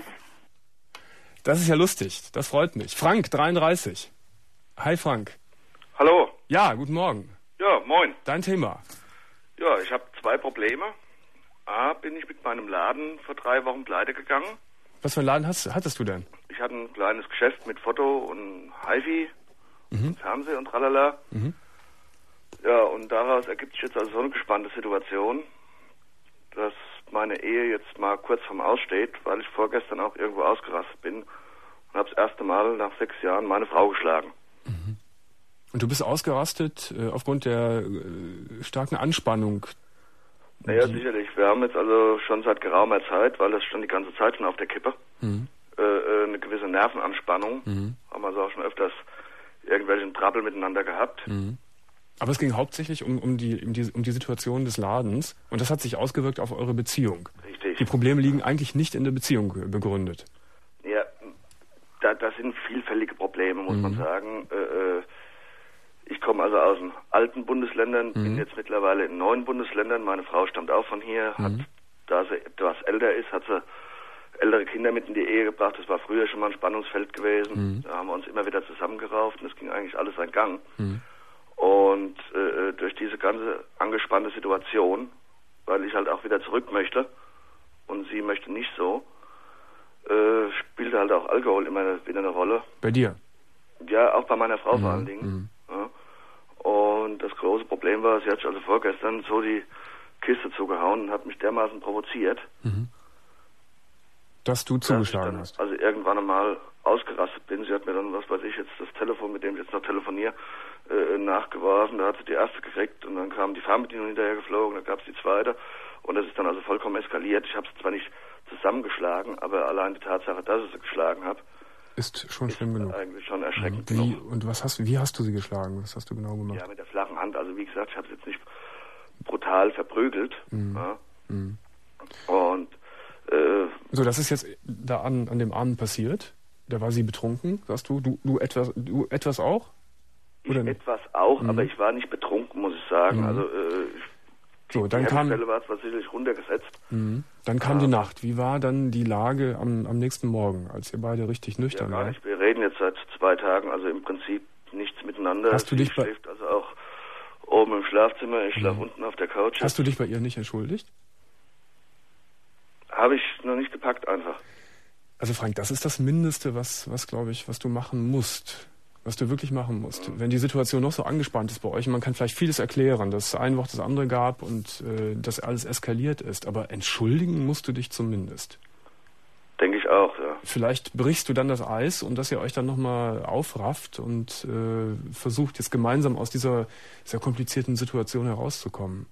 Das ist ja lustig. Das freut mich. Frank, dreiunddreißig. Hi, Frank. Hallo. Ja, guten Morgen. Ja, moin. Dein Thema. Ja, ich habe zwei Probleme. A, bin ich mit meinem Laden vor drei Wochen pleite gegangen. Was für einen Laden hast, hattest du denn? Ich hatte ein kleines Geschäft mit Foto und Hi-Fi, Mhm. Fernseh und tralala. Mhm. Ja, und daraus ergibt sich jetzt also so eine gespannte Situation, dass meine Ehe jetzt mal kurz vorm Aussteht, weil ich vorgestern auch irgendwo ausgerastet bin und habe das erste Mal nach sechs Jahren meine Frau geschlagen. Und du bist ausgerastet äh, aufgrund der äh, starken Anspannung. Naja, Die- sicherlich. Wir haben jetzt also schon seit geraumer Zeit, weil das stand die ganze Zeit schon auf der Kippe, Mhm. äh, äh, eine gewisse Nervenanspannung. Mhm. Haben also auch schon öfters irgendwelchen Trappel miteinander gehabt. Mhm. Aber es ging hauptsächlich um, um, die, um, die, um die Situation des Ladens und das hat sich ausgewirkt auf eure Beziehung. Richtig. Die Probleme liegen eigentlich nicht in der Beziehung äh, begründet. Ja, da, das sind vielfältige Probleme, muss Mhm. man sagen. Äh, äh, ich komme also aus den alten Bundesländern, bin Mhm. jetzt mittlerweile in neun Bundesländern. Meine Frau stammt auch von hier, hat, Mhm. da sie etwas älter ist, hat sie ältere Kinder mit in die Ehe gebracht. Das war früher schon mal ein Spannungsfeld gewesen. Mhm. Da haben wir uns immer wieder zusammengerauft und es ging eigentlich alles seinen Gang. Mhm. Und äh, durch diese ganze angespannte Situation, weil ich halt auch wieder zurück möchte und sie möchte nicht so, äh, spielte halt auch Alkohol immer wieder eine Rolle. Bei dir? Ja, auch bei meiner Frau vor allen Dingen. Mhm. Ja. Und das große Problem war, sie hat sich also vorgestern so die Kiste zugehauen und hat mich dermaßen provoziert. Mhm. Dass du zugeschlagen dann, hast. Also irgendwann einmal ausgerastet bin. Sie hat mir dann, was weiß ich, jetzt das Telefon, mit dem ich jetzt noch telefoniere, äh, nachgeworfen. Da hat sie die erste gekriegt und dann kam die Fernbedienung hinterher geflogen, dann gab es die zweite und das ist dann also vollkommen eskaliert. Ich habe sie zwar nicht zusammengeschlagen, aber allein die Tatsache, dass ich sie geschlagen habe, ist schon ist schlimm genug. Eigentlich schon erschreckend wie, genug. Und was hast, wie hast du sie geschlagen? Was hast du genau gemacht? Ja, mit der flachen Hand. Also wie gesagt, ich habe sie jetzt nicht brutal verprügelt. Mhm. Ja. Mhm. Und äh, so, das ist jetzt da an, an dem Abend passiert. Da war sie betrunken, sagst du. Du, du etwas, du etwas auch? Oder ich etwas auch, mhm. aber ich war nicht betrunken, muss ich sagen. Mhm. Also äh, so, dann die kam, Stelle war zwar sicherlich runtergesetzt. Mhm. Dann kam ja. die Nacht. Wie war dann die Lage am, am nächsten Morgen, als ihr beide richtig nüchtern ja, wart? nicht. Wir reden jetzt seit zwei Tagen, also im Prinzip nichts miteinander. Hast du dich bei schläft also auch oben im Schlafzimmer, ich schlafe mhm. unten auf der Couch. Hast du dich bei ihr nicht entschuldigt? Habe ich noch nicht gepackt einfach. Also Frank, das ist das Mindeste, was, was glaube ich, was du machen musst. Was du wirklich machen musst. Mhm. Wenn die Situation noch so angespannt ist bei euch, und man kann vielleicht vieles erklären, dass es ein Wort das andere gab und äh, dass alles eskaliert ist, aber entschuldigen musst du dich zumindest. Denke ich auch, ja. Vielleicht brichst du dann das Eis und dass ihr euch dann nochmal aufrafft und äh, versucht jetzt gemeinsam aus dieser sehr komplizierten Situation herauszukommen.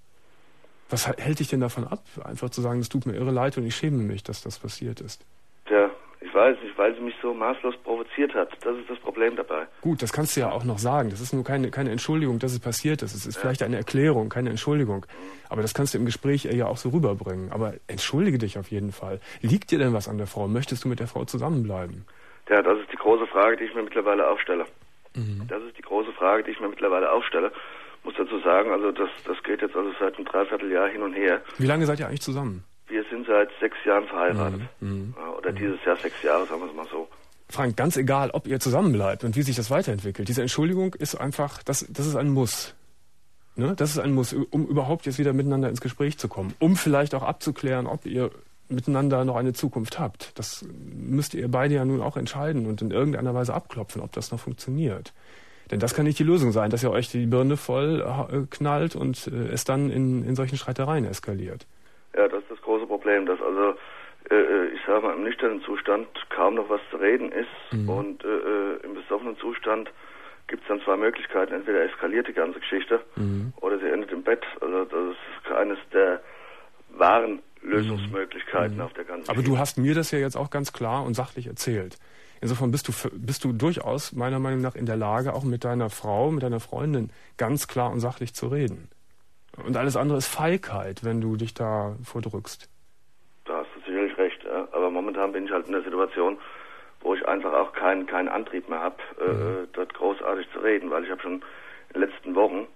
Was hält dich denn davon ab, einfach zu sagen, es tut mir irre leid und ich schäme mich, dass das passiert ist? Tja, ich weiß nicht, weil sie mich so maßlos provoziert hat. Das ist das Problem dabei. Gut, das kannst du ja auch noch sagen. Das ist nur keine, keine Entschuldigung, dass es passiert ist. Es ist ja. vielleicht eine Erklärung, keine Entschuldigung. Mhm. Aber das kannst du im Gespräch ja auch so rüberbringen. Aber entschuldige dich auf jeden Fall. Liegt dir denn was an der Frau? Möchtest du mit der Frau zusammenbleiben? Ja, das ist die große Frage, die ich mir mittlerweile aufstelle. Mhm. Das ist die große Frage, die ich mir mittlerweile aufstelle. Ich muss dazu sagen, also das, das geht jetzt also seit einem Dreivierteljahr hin und her. Wie lange seid ihr eigentlich zusammen? Wir sind seit sechs Jahren verheiratet. Mhm. Oder mhm. dieses Jahr sechs Jahre, sagen wir es mal so. Frank, ganz egal, ob ihr zusammenbleibt und wie sich das weiterentwickelt, diese Entschuldigung ist einfach, das, das ist ein Muss. Ne? Das ist ein Muss, um überhaupt jetzt wieder miteinander ins Gespräch zu kommen. Um vielleicht auch abzuklären, ob ihr miteinander noch eine Zukunft habt. Das müsst ihr beide ja nun auch entscheiden und in irgendeiner Weise abklopfen, ob das noch funktioniert. Denn das kann nicht die Lösung sein, dass ihr euch die Birne voll äh, knallt und äh, es dann in, in solchen Streitereien eskaliert. Ja, das ist das große Problem, dass also, äh, ich sage mal, im nüchternen Zustand kaum noch was zu reden ist mhm. und äh, im besoffenen Zustand gibt es dann zwei Möglichkeiten. Entweder eskaliert die ganze Geschichte mhm. oder sie endet im Bett. Also das ist eines der wahren Lösungsmöglichkeiten mhm. auf der ganzen Aber Geschichte. Du hast mir das ja jetzt auch ganz klar und sachlich erzählt. Insofern bist du, bist du durchaus meiner Meinung nach in der Lage, auch mit deiner Frau, mit deiner Freundin ganz klar und sachlich zu reden. Und alles andere ist Feigheit, wenn du dich da vordrückst. Da hast du sicherlich recht, ja. Aber momentan bin ich halt in der Situation, wo ich einfach auch keinen keinen Antrieb mehr habe, mhm. äh, dort großartig zu reden, weil ich habe schon in den letzten Wochen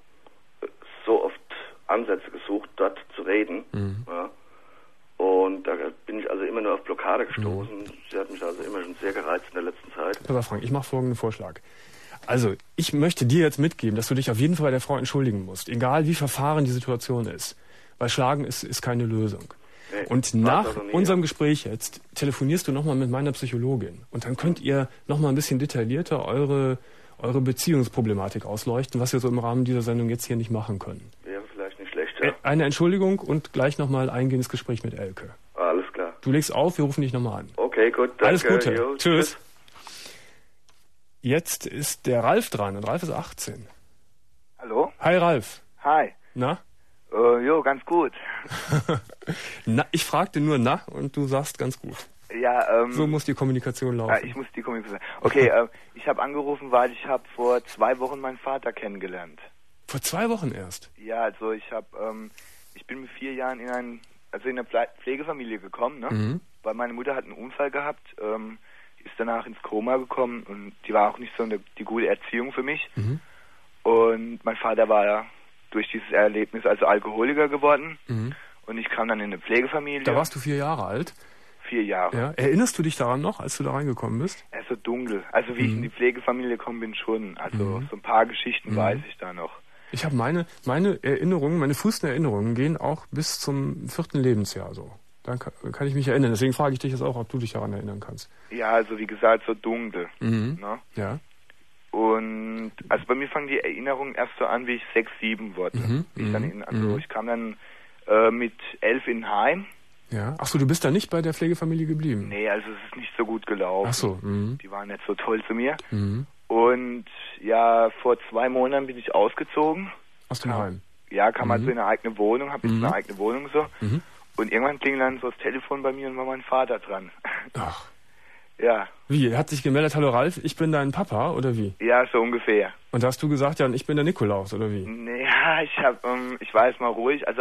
so oft Ansätze gesucht, dort zu reden. Mhm. Ja. Und da bin ich also immer nur auf Blockade gestoßen. Mhm. Sie hat mich also immer schon sehr gereizt in der letzten Zeit. Pass auf, Frank, ich mache folgenden Vorschlag. Also, ich möchte dir jetzt mitgeben, dass du dich auf jeden Fall bei der Frau entschuldigen musst, egal wie verfahren die Situation ist. Weil Schlagen ist, ist keine Lösung. Nee, und nach also nie, unserem ja. Gespräch jetzt telefonierst du nochmal mit meiner Psychologin. Und dann könnt ihr nochmal ein bisschen detaillierter eure, eure Beziehungsproblematik ausleuchten, was wir so im Rahmen dieser Sendung jetzt hier nicht machen können. Wäre vielleicht nicht schlecht, ja. Eine Entschuldigung und gleich nochmal eingehendes Gespräch mit Elke. Alles klar. Du legst auf, wir rufen dich nochmal an. Okay, gut. Danke. Alles Gute. Jo, tschüss. tschüss. Jetzt ist der Ralf dran und Ralf ist achtzehn. Hallo? Hi Ralf. Hi. Na? Uh, jo, ganz gut. na, ich fragte nur na und du sagst ganz gut. Ja, ähm... So muss die Kommunikation laufen. Ja, ich muss die Kommunikation... Okay, äh, ich habe angerufen, weil ich habe vor zwei Wochen meinen Vater kennengelernt. Vor zwei Wochen erst? Ja, also ich habe, ähm, ich bin mit vier Jahren in ein, also in eine Pflegefamilie gekommen, ne? Mhm. Weil meine Mutter hat einen Unfall gehabt, ähm, ist danach ins Koma gekommen und die war auch nicht so eine, die gute Erziehung für mich. Mhm. Und mein Vater war ja durch dieses Erlebnis also Alkoholiker geworden. Mhm. Und ich kam dann in eine Pflegefamilie. Da warst du vier Jahre alt? Vier Jahre. Ja. Erinnerst du dich daran noch, als du da reingekommen bist? Ja, so dunkel. Also wie mhm. ich in die Pflegefamilie gekommen bin schon. Also mhm. so ein paar Geschichten mhm. weiß ich da noch. Ich habe meine, meine Erinnerungen, meine frühesten Erinnerungen gehen auch bis zum vierten Lebensjahr so. Dann kann, kann ich mich erinnern. Deswegen frage ich dich jetzt auch, ob du dich daran erinnern kannst. Ja, also wie gesagt, so dunkel. Mhm. Ne? Ja. Und also bei mir fangen die Erinnerungen erst so an, wie ich sechs, sieben wurde. Mhm. Wie ich, dann in, also Mhm. ich kam dann äh, mit elf in ein Heim. Ja. Ach so, du bist da nicht bei der Pflegefamilie geblieben? Nee, also es ist nicht so gut gelaufen. Ach so. Mhm. Die waren nicht so toll zu mir. Mhm. Und ja, vor zwei Monaten bin ich ausgezogen. Aus dem kam, Heim? Ja, kam Mhm. also in eine eigene Wohnung, habe jetzt Mhm. eine eigene Wohnung so. Mhm. Und irgendwann klingelt dann so das Telefon bei mir und war mein Vater dran. Ach. Ja. Wie? Er hat sich gemeldet, hallo Ralf, ich bin dein Papa, oder wie? Ja, so ungefähr. Und da hast du gesagt, ja, und ich bin der Nikolaus, oder wie? Ja, ich hab, ähm, ich war jetzt mal ruhig. Also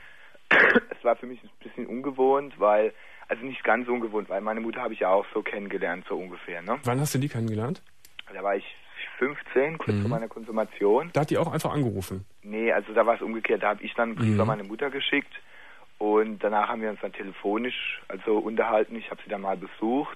es war für mich ein bisschen ungewohnt, weil, also nicht ganz ungewohnt, weil meine Mutter habe ich ja auch so kennengelernt, so ungefähr, ne? Wann hast du die kennengelernt? Da war ich fünfzehn, kurz Mhm. vor meiner Konfirmation. Da hat die auch einfach angerufen? Nee, also da war es umgekehrt. Da habe ich dann einen Brief Mhm. an meine Mutter geschickt und danach haben wir uns dann telefonisch also unterhalten. Ich habe sie dann mal besucht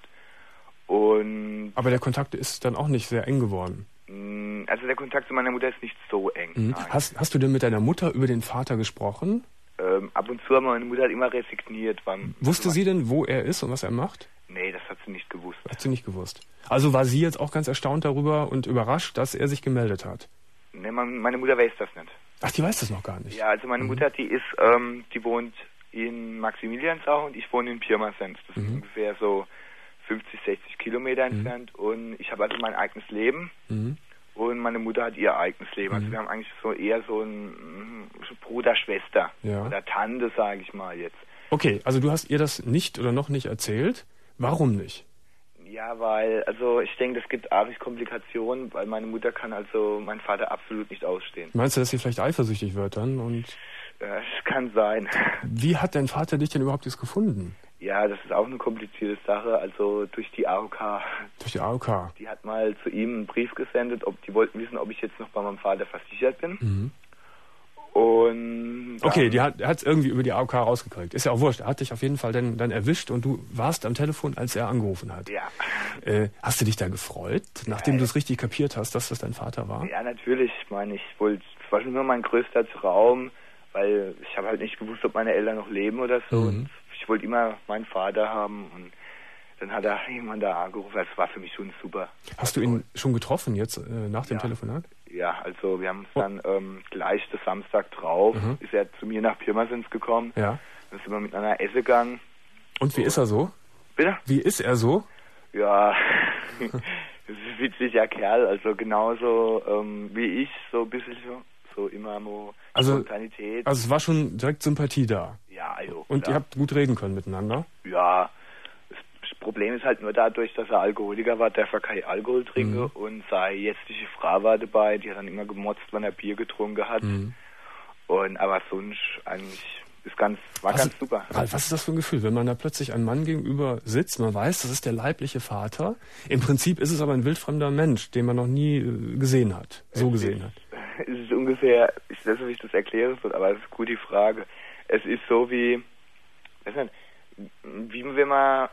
und Aber der Kontakt ist dann auch nicht sehr eng geworden. mh, also der Kontakt zu meiner Mutter ist nicht so eng. Mhm. Nein. Hast, hast du denn mit deiner Mutter über den Vater gesprochen? Ähm, ab und zu, aber meine Mutter hat immer resigniert. Wann, Wusste sie denn, wo er ist und was er macht? Nee, das hat sie nicht gewusst. Hat sie nicht gewusst. Also war sie jetzt auch ganz erstaunt darüber und überrascht, dass er sich gemeldet hat? Nee, mein, meine Mutter weiß das nicht. Ach, die weiß das noch gar nicht. Ja, also meine Mutter, die ist, ähm, die wohnt in Maximiliansau und ich wohne in Pirmasens. Das ist Mhm. ungefähr so fünfzig, sechzig Kilometer entfernt und ich habe also mein eigenes Leben Mhm. und meine Mutter hat ihr eigenes Leben. Also Mhm. wir haben eigentlich so eher so ein mm, Bruder, Schwester Ja. oder Tante, sage ich mal jetzt. Okay, also du hast ihr das nicht oder noch nicht erzählt. Warum nicht? Ja, weil, also ich denke, das gibt arg Komplikationen, weil meine Mutter kann also meinen Vater absolut nicht ausstehen. Meinst du, dass sie vielleicht eifersüchtig wird dann? Und Das kann sein. wie hat dein Vater dich denn überhaupt jetzt gefunden? Ja, das ist auch eine komplizierte Sache. Also durch die A O K. Durch die A O K. Die hat mal zu ihm einen Brief gesendet, ob die wollten wissen, ob ich jetzt noch bei meinem Vater versichert bin. Mhm. Und dann, Okay, die hat es irgendwie über die A O K rausgekriegt. Ist ja auch wurscht. Er hat dich auf jeden Fall dann, dann erwischt und du warst am Telefon, als er angerufen hat. Ja. Äh, hast du dich da gefreut, nachdem Ja, du es richtig kapiert hast, dass das dein Vater war? Ja, natürlich. Ich meine, ich wollte, es war schon nur mein größter Traum, weil ich habe halt nicht gewusst, ob meine Eltern noch leben oder so. Mhm. Und ich wollte immer meinen Vater haben und dann hat er jemand da angerufen. Das war für mich schon super. Hast du ihn schon getroffen jetzt äh, nach dem Ja. Telefonat? Ja, also wir haben uns Oh. dann ähm, gleich das Samstag drauf, Mhm. ist er zu mir nach Pirmasens gekommen. Ja. Dann sind wir miteinander essen gegangen. Und wie ist er so? Bitte? Wie ist er so? Ja, das ist ein witziger Kerl, also genauso ähm, wie ich, so ein bisschen so, so immer so Also- Spontanität. Also es war schon direkt Sympathie da. ja, jo, Und klar. ihr habt gut reden können miteinander. Ja, das Problem ist halt nur dadurch, dass er Alkoholiker war, darf er kein Alkohol trinken Mhm. und seine jetzige Frau war dabei, die hat dann immer gemotzt, wenn er Bier getrunken hat. Mhm. Und aber sonst eigentlich ist ganz, war Was ganz ist- super. Ralf, was ist das für ein Gefühl, wenn man da plötzlich einem Mann gegenüber sitzt, man weiß, das ist der leibliche Vater. Im Prinzip ist es aber ein wildfremder Mensch, den man noch nie äh, gesehen hat, so gesehen hat. Es ist ungefähr, ich weiß nicht, wie ich das erklären soll, aber es ist gut die Frage. Es ist so wie, weiß nicht, wie wenn man,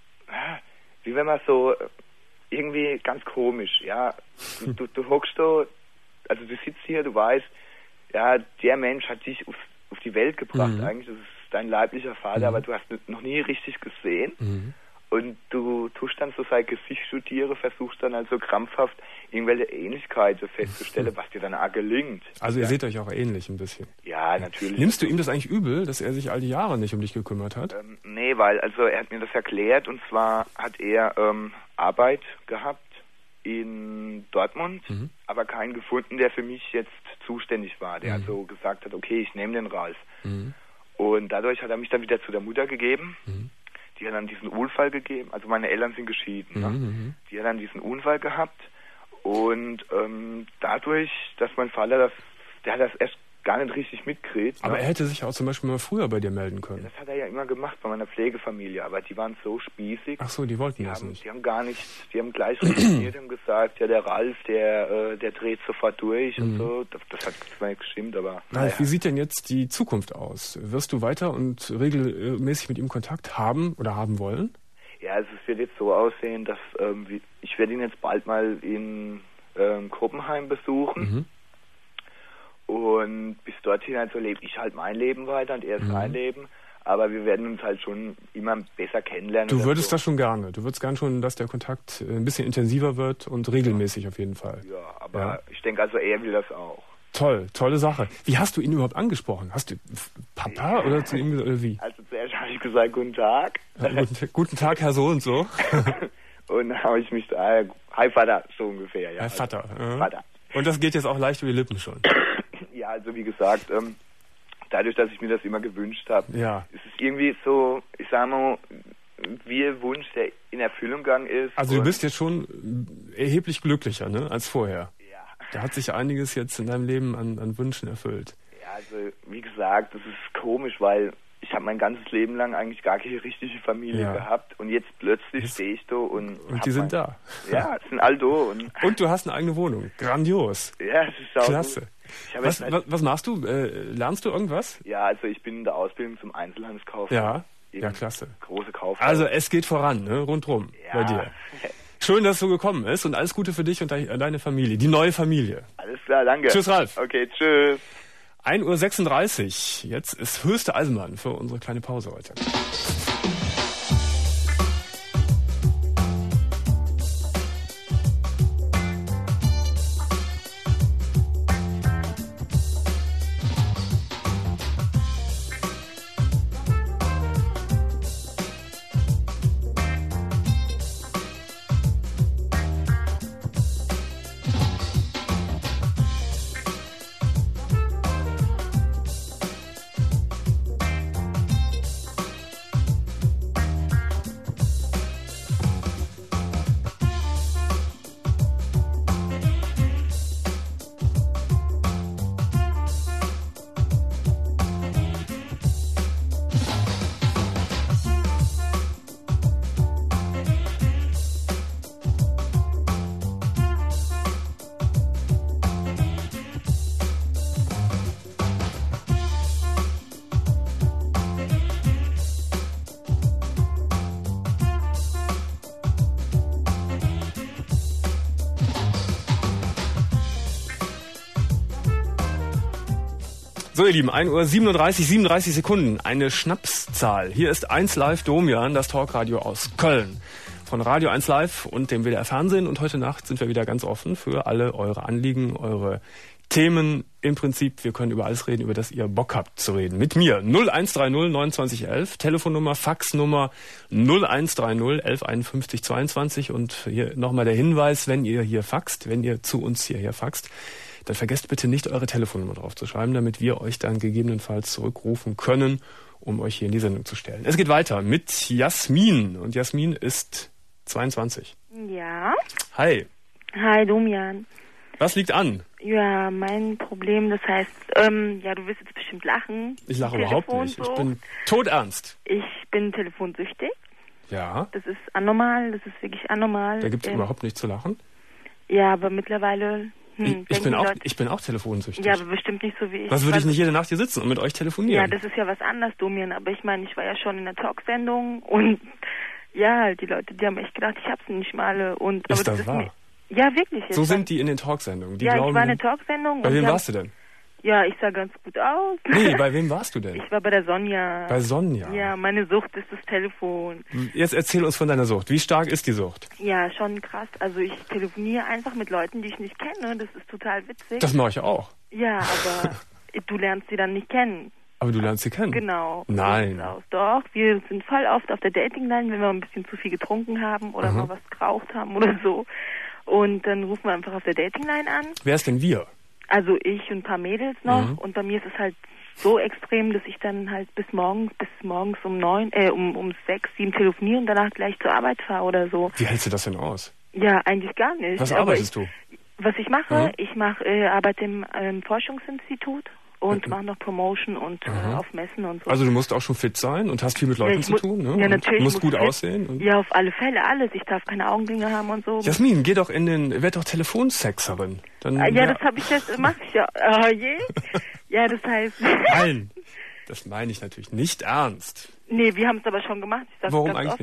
wie wenn man so irgendwie ganz komisch, ja, du, du, du hockst da, also du sitzt hier, du weißt, ja, der Mensch hat dich auf, auf die Welt gebracht Mhm. eigentlich, das ist dein leiblicher Vater, Mhm. aber du hast ihn noch nie richtig gesehen. Mhm. Und du tust dann so sein Gesicht studieren, versuchst dann also krampfhaft irgendwelche Ähnlichkeiten festzustellen, was dir dann auch gelingt. Also ihr ja. seht euch auch ähnlich ein bisschen. Ja, natürlich. Nimmst du ihm das eigentlich übel, dass er sich all die Jahre nicht um dich gekümmert hat? Ähm, nee, weil also er hat mir das erklärt und zwar hat er ähm, Arbeit gehabt in Dortmund, Mhm. aber keinen gefunden, der für mich jetzt zuständig war. Der Mhm. also gesagt hat, okay, ich nehme den Ralf. Mhm. Und dadurch hat er mich dann wieder zu der Mutter gegeben. Mhm. Die hat dann diesen Unfall gegeben. Also meine Eltern sind geschieden. Ne? Mhm. Die hat dann diesen Unfall gehabt und ähm, dadurch, dass mein Vater das, der hat das erst gar nicht richtig mitgekriegt. Aber ne? er hätte sich auch zum Beispiel mal früher bei dir melden können. Das hat er ja immer gemacht bei meiner Pflegefamilie, aber die waren so spießig. Ach so, die wollten Die das haben, nicht. die haben gar nichts, die haben gleich reagiert und gesagt, ja der Ralf, der, äh, der dreht sofort durch und Mhm. so. Das, das hat zwar nicht gestimmt, aber Ralf, naja. wie sieht denn jetzt die Zukunft aus? Wirst du weiter und regelmäßig mit ihm Kontakt haben oder haben wollen? Ja, also es wird jetzt so aussehen, dass ähm, wie- ich werde ihn jetzt bald mal in ähm, Kopenheim besuchen. Mhm. Und bis dorthin also lebe ich halt mein Leben weiter und er Mhm. sein Leben. aber wir werden uns halt schon immer besser kennenlernen. Du würdest so. das schon gerne. Du würdest gern schon, dass der Kontakt ein bisschen intensiver wird und regelmäßig auf jeden Fall. Ja, aber ja. ich denke also, er will das auch. Toll, tolle Sache. Wie hast du ihn überhaupt angesprochen? Hast du Papa oder zu ihm gesagt, oder wie? Also zuerst habe ich gesagt, guten Tag. Ja, guten, guten Tag, Herr so und so. Und dann habe ich mich da, hi Vater, so ungefähr. Ja. Herr Vater. Also, Vater. Und das geht jetzt auch leicht über die Lippen schon. Ja, also wie gesagt, ähm, dadurch, dass ich mir das immer gewünscht habe, ja. ist es irgendwie so, ich sag mal, wie ein Wunsch, der in Erfüllung gegangen ist. Also du bist jetzt schon erheblich glücklicher, ne, als vorher. Ja. Da hat sich einiges jetzt in deinem Leben an, an Wünschen erfüllt. Ja, also wie gesagt, das ist komisch, weil ich habe mein ganzes Leben lang eigentlich gar keine richtige Familie ja. gehabt und jetzt plötzlich stehe ich da und... Und die sind mein, da. Ja, sind all da. Und, und du hast eine eigene Wohnung. Grandios. Ja, das ist auch klasse. Was, was, was machst du? Äh, lernst du irgendwas? Ja, also ich bin in der Ausbildung zum Einzelhandelskaufmann. Ja, ja, klasse. Große Kaufhaus. Also es geht voran, ne? Rundrum ja. bei dir. Schön, dass es so gekommen ist und alles Gute für dich und deine Familie, die neue Familie. Alles klar, danke. Tschüss, Ralf. Okay, tschüss. ein Uhr sechsunddreißig, jetzt ist höchste Eisenbahn für unsere kleine Pause heute. So ihr Lieben, ein Uhr siebenunddreißig, siebenunddreißig Sekunden, eine Schnapszahl. Hier ist eins Live Domian, das Talkradio aus Köln. Von Radio eins Live und dem W D R Fernsehen. Und heute Nacht sind wir wieder ganz offen für alle eure Anliegen, eure Themen. Im Prinzip, wir können über alles reden, über das ihr Bock habt zu reden. Mit mir null eins drei null neunundzwanzig elf, Telefonnummer, Faxnummer null eins drei null elf einundfünfzig zweiundzwanzig. Und hier nochmal der Hinweis, wenn ihr hier faxt, wenn ihr zu uns hierher faxt, dann vergesst bitte nicht, eure Telefonnummer drauf zu schreiben, damit wir euch dann gegebenenfalls zurückrufen können, um euch hier in die Sendung zu stellen. Es geht weiter mit Jasmin. Und Jasmin ist zweiundzwanzig. Ja. Hi. Hi, Domian. Was liegt an? Ja, mein Problem, das heißt, ähm, ja, du wirst jetzt bestimmt lachen. Ich lache überhaupt nicht. Ich bin todernst. Ich bin telefonsüchtig. Ja. Das ist anormal, das ist wirklich anormal. Da gibt es ähm, überhaupt nicht zu lachen? Ja, aber mittlerweile... Hm, ich, ich, bin auch, ich bin auch telefonsüchtig. Ja, aber bestimmt nicht so wie ich. Was würde ich nicht jede Nacht hier sitzen und mit euch telefonieren? Ja, das ist ja was anderes, Domian. Aber ich meine, ich war ja schon in der Talksendung und ja, halt die Leute, die haben echt gedacht, ich hab's nicht mal alle. Und, ist aber das, das wahr? Ist mir, ja, wirklich. So sind die in den Talksendungen. Die ja, glauben, ich war in der Talksendung. Bei wem warst du denn? Ja, ich sah ganz gut aus. Nee, bei wem warst du denn? Ich war bei der Sonja. Bei Sonja? Ja, meine Sucht ist das Telefon. Jetzt erzähl uns von deiner Sucht. Wie stark ist die Sucht? Ja, schon krass. Also ich telefoniere einfach mit Leuten, die ich nicht kenne. Das ist total witzig. Das mache ich auch. Ja, aber du lernst sie dann nicht kennen. Aber du lernst sie kennen? Genau. Nein. Doch, wir sind voll oft auf der Dating-Line, wenn wir ein bisschen zu viel getrunken haben oder Aha. mal was geraucht haben oder so. Und dann rufen wir einfach auf der Dating-Line an. Wer ist denn wir? Also ich und ein paar Mädels noch. Mhm. Und bei mir ist es halt so extrem, dass ich dann halt bis morgens, bis morgens um neun, äh, um, um sechs, sieben telefoniere und danach gleich zur Arbeit fahre oder so. Wie hältst du das denn aus? Ja, eigentlich gar nicht. Was Aber arbeitest ich, du? Was ich mache, Mhm. ich mache, äh, arbeite im ähm, Forschungsinstitut und mhm. mache noch Promotion und äh, Mhm. auf Messen und so. Also du musst auch schon fit sein und hast viel mit Leuten ja, zu muss, tun, ne? Ja, und natürlich. musst gut fit, aussehen. Und ja, auf alle Fälle, alles. Ich darf keine Augenringe haben und so. Jasmin, geh doch in den, werd doch Telefonsexerin. Dann, ah, ja, ja, das habe ich jetzt, mach ich ja. Oh je. Ja, das heißt... Nein, das meine ich natürlich nicht ernst. Nee, wir haben es aber schon gemacht. Ich sag's Warum ganz eigentlich offen. nicht?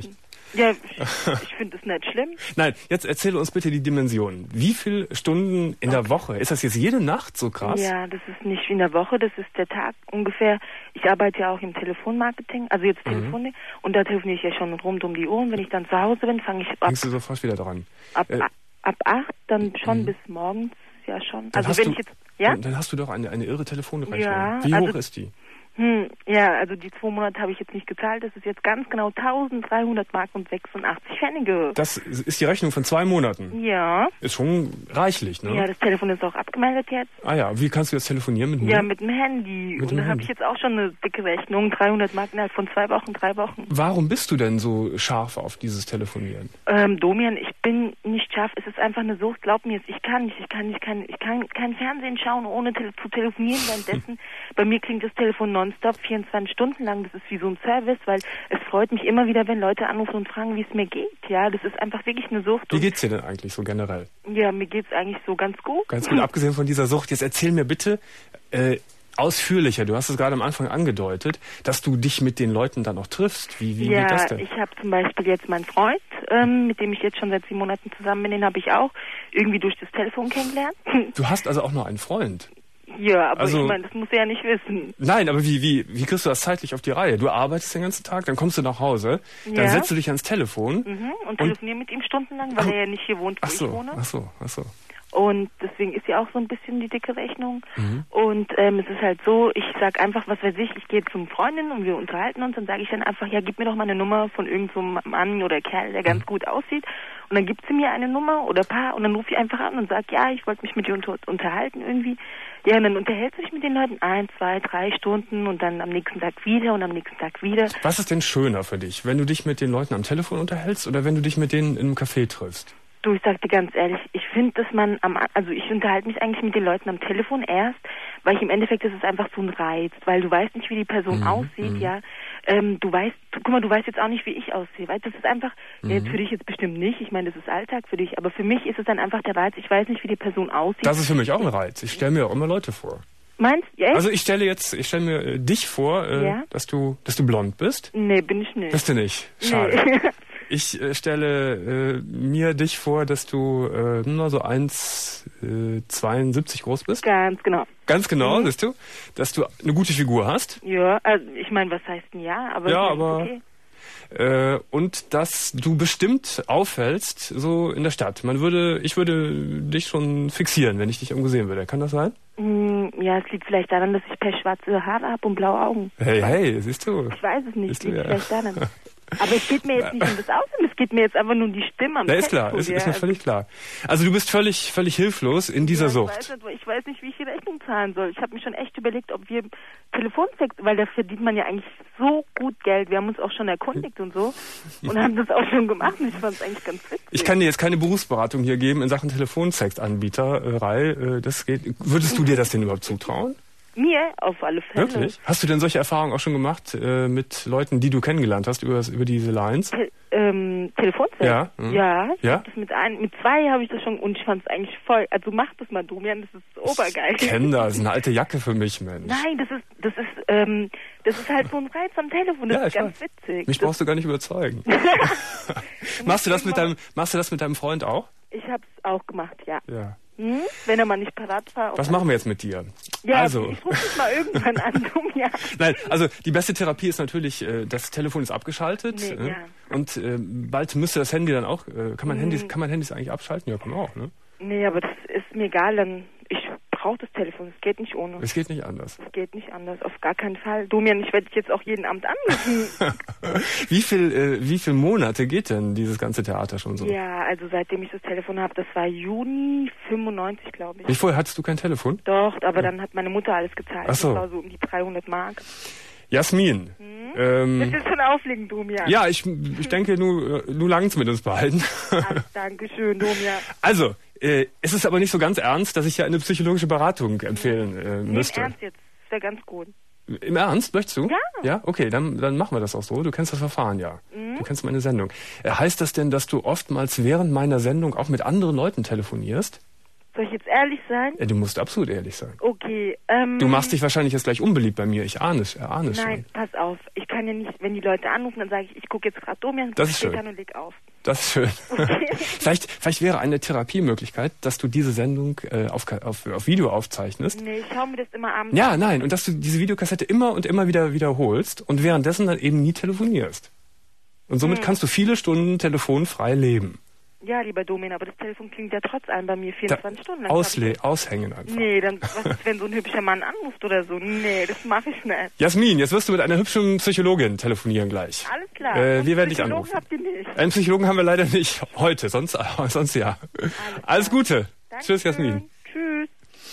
Ja, ich, ich finde das nicht schlimm. Nein, jetzt erzähle uns bitte die Dimensionen. Wie viele Stunden in der Woche? Ist das jetzt jede Nacht so krass? Ja, das ist nicht wie in der Woche, das ist der Tag ungefähr. Ich arbeite ja auch im Telefonmarketing, also jetzt Telefonik, mhm. und da telefoniere ich ja schon rund um die Uhr. Und wenn ich dann zu Hause bin, fange ich ab... Fängst du sofort wieder dran? Ab, äh, ab acht, dann schon mhm. bis morgens, ja schon. Dann also wenn du, ich jetzt... Ja? Dann, dann hast du doch eine, eine irre Telefonrechnung. Ja, wie hoch also, ist die? Hm, ja, also die zwei Monate habe ich jetzt nicht gezahlt. Das ist jetzt ganz genau dreizehnhundert Mark und sechsundachtzig Pfennige. Das ist die Rechnung von zwei Monaten? Ja. Ist schon reichlich, ne? Ja, das Telefon ist auch abgemeldet jetzt. Ah ja, wie kannst du jetzt telefonieren mit mir? Ja, mit dem Handy. Mit und da habe ich jetzt auch schon eine dicke Rechnung, dreihundert Mark innerhalb von zwei Wochen, drei Wochen. Warum bist du denn so scharf auf dieses Telefonieren? Ähm, Domian, ich bin nicht scharf. Es ist einfach eine Sucht. Glaub mir jetzt, ich kann nicht, ich kann nicht, kann, ich kann kein Fernsehen schauen, ohne tele zu telefonieren. Währenddessen, bei mir klingt das Telefon nonstop, vierundzwanzig Stunden lang. Das ist wie so ein Service, weil es freut mich immer wieder, wenn Leute anrufen und fragen, wie es mir geht. Ja, das ist einfach wirklich eine Sucht. Wie geht's dir denn eigentlich so generell? Ja, mir geht's eigentlich so ganz gut. Ganz gut, abgesehen von dieser Sucht. Jetzt erzähl mir bitte äh, ausführlicher, du hast es gerade am Anfang angedeutet, dass du dich mit den Leuten dann auch triffst. Wie, wie ja, geht das denn? Ich habe zum Beispiel jetzt meinen Freund, ähm, mit dem ich jetzt schon seit sieben Monaten zusammen bin, den habe ich auch irgendwie durch das Telefon kennengelernt. Du hast also auch noch einen Freund? Ja, aber also, ich meine, das muss er ja nicht wissen. Nein, aber wie, wie, wie kriegst du das zeitlich auf die Reihe? Du arbeitest den ganzen Tag, dann kommst du nach Hause, dann ja. setzt du dich ans Telefon. Mhm, und telefoniere mit ihm stundenlang, weil ach, er ja nicht hier wohnt, wo ach so, ich wohne. Ach so, ach so. Und deswegen ist ja auch so ein bisschen die dicke Rechnung. Mhm. Und ähm, es ist halt so, ich sag einfach, was weiß ich, ich gehe zum Freundin und wir unterhalten uns, dann sage ich dann einfach, ja, gib mir doch mal eine Nummer von irgendeinem so Mann oder Kerl, der ganz mhm. gut aussieht. Und dann gibt sie mir eine Nummer oder ein paar und dann rufe ich einfach an und sage, ja, ich wollte mich mit dir unter unterhalten irgendwie. Ja, und dann unterhältst du dich mit den Leuten ein, zwei, drei Stunden und dann am nächsten Tag wieder und am nächsten Tag wieder. Was ist denn schöner für dich, wenn du dich mit den Leuten am Telefon unterhältst oder wenn du dich mit denen in einem Café triffst? Du, ich sag dir ganz ehrlich, ich finde, dass man am, also ich unterhalte mich eigentlich mit den Leuten am Telefon erst, weil ich im Endeffekt, das ist einfach so ein Reiz, weil du weißt nicht, wie die Person mhm, aussieht, mhm. ja. Ähm, du weißt, du, guck mal, du weißt jetzt auch nicht, wie ich aussehe, weil das ist einfach, mhm. ja, jetzt für dich jetzt bestimmt nicht, ich meine, das ist Alltag für dich, aber für mich ist es dann einfach der Reiz, ich weiß nicht, wie die Person aussieht. Das ist für mich auch ein Reiz, ich stelle mir auch immer Leute vor. Meinst du? Also ich stelle jetzt, ich stelle mir äh, dich vor, äh, ja? dass du, dass du blond bist. Nee, bin ich nicht. Bist du nicht? Schade. Nee. Ich äh, stelle äh, mir dich vor, dass du äh, nur so eins Komma zweiundsiebzig groß bist. Ganz genau. Ganz genau, mhm. siehst du? Dass du eine gute Figur hast. Ja, also ich meine, was heißt ein Ja? Aber ja, aber okay. Äh, und dass du bestimmt auffällst, so in der Stadt. Man würde, ich würde dich schon fixieren, wenn ich dich irgendwo sehen würde. Kann das sein? Ja, es liegt vielleicht daran, dass ich per schwarze Haare habe und blaue Augen. Hey, hey, siehst du? Ich weiß es nicht, siehst liegt du, ja. vielleicht daran. Aber es geht mir jetzt nicht um das Aussehen, es geht mir jetzt einfach nur um die Stimme am Ja, ist klar, ist, ist mir völlig klar. Also du bist völlig völlig hilflos in dieser ja, ich Sucht. Weiß nicht, ich weiß nicht, wie ich die Rechnung zahlen soll. Ich habe mir schon echt überlegt, ob wir Telefonsex, weil da verdient man ja eigentlich so gut Geld. Wir haben uns auch schon erkundigt und so und haben das auch schon gemacht und ich fand es eigentlich ganz witzig. Ich kann dir jetzt keine Berufsberatung hier geben in Sachen Telefonsex-Anbieterei. Das geht. Würdest du dir das denn überhaupt zutrauen? Mir auf alle Fälle. Wirklich? Hast du denn solche Erfahrungen auch schon gemacht äh, mit Leuten, die du kennengelernt hast über, über diese Lines? Te ähm, Telefonsex? Ja. Mhm. Ja. Ich ja? Hab das mit, ein, mit zwei habe ich das schon und ich fand es eigentlich voll. Also mach das mal, Domian, das ist obergeil. Ich kenn das, das ist eine alte Jacke für mich, Mensch. Nein, das ist, das ist, ähm, das ist halt so ein Reiz am Telefon. Das ja, ist ganz weiß. witzig. Mich das brauchst du gar nicht überzeugen. machst du das mit deinem, machst du das mit deinem Freund auch? Ich habe es auch gemacht, ja. Ja. Hm? Wenn er mal nicht parat war. Was machen wir jetzt mit dir? Ja, also. ich rufe dich mal irgendwann an, Domian. Nein, also die beste Therapie ist natürlich, äh, das Telefon ist abgeschaltet. Nee, äh, ja. Und äh, bald müsste das Handy dann auch, äh, kann man hm. Handys, kann man Handys eigentlich abschalten? Ja, kann man auch, ne? Nee, aber das ist mir egal, dann, ich brauche das Telefon, es geht nicht ohne. Es geht nicht anders. Es geht nicht anders, auf gar keinen Fall. Domian, ich werde dich jetzt auch jeden Abend anrufen. wie viel, äh, wie viele Monate geht denn dieses ganze Theater schon so? Ja, also seitdem ich das Telefon habe, das war Juni fünfundneunzig, glaube ich. Wie vorher hattest du kein Telefon? Doch, aber ja. Dann hat meine Mutter alles gezahlt. Ach so. Das war so um die dreihundert Mark. Jasmin. Hm? Ähm, das ist schon auflegen, Domian. Ja, ich, ich denke, nu, nu langt's mit uns beiden. Ach, Dankeschön, Domian. Also, äh, es ist aber nicht so ganz ernst, dass ich ja eine psychologische Beratung empfehlen äh, müsste. Nee, im Ernst jetzt, das wäre ganz gut. Im Ernst, möchtest du? Ja. Ja, okay, dann, dann machen wir das auch so. Du kennst das Verfahren, ja. Mhm. Du kennst meine Sendung. Äh, heißt das denn, dass du oftmals während meiner Sendung auch mit anderen Leuten telefonierst? Soll ich jetzt ehrlich sein? Ja, du musst absolut ehrlich sein. Okay. Ähm, du machst dich wahrscheinlich jetzt gleich unbeliebt bei mir. Ich ahne es, erahne es Nein, schon. pass auf. Ich kann ja nicht, wenn die Leute anrufen, dann sage ich, ich gucke jetzt gerade Domian, das ist steht schön. Dann und leg auf. Das ist schön. Okay. vielleicht, vielleicht wäre eine Therapiemöglichkeit, dass du diese Sendung äh, auf, auf, auf Video aufzeichnest. Nee, ich schaue mir das immer abends Ja, an. Nein, und dass du diese Videokassette immer und immer wieder wiederholst und währenddessen dann eben nie telefonierst. Und somit hm. kannst du viele Stunden telefonfrei leben. Ja, lieber Domin, aber das Telefon klingt ja trotz allem bei mir vierundzwanzig da Stunden. Ausle- aushängen einfach. Nee, dann was ist, wenn so ein hübscher Mann anruft oder so? Nee, das mache ich nicht. Jasmin, jetzt wirst du mit einer hübschen Psychologin telefonieren gleich. Alles klar. Äh, wir werden dich anrufen. Habt ihr nicht. Einen Psychologen haben wir leider nicht heute, sonst, sonst ja. Alles, Alles Gute. Danke. Tschüss, Jasmin. Tschüss.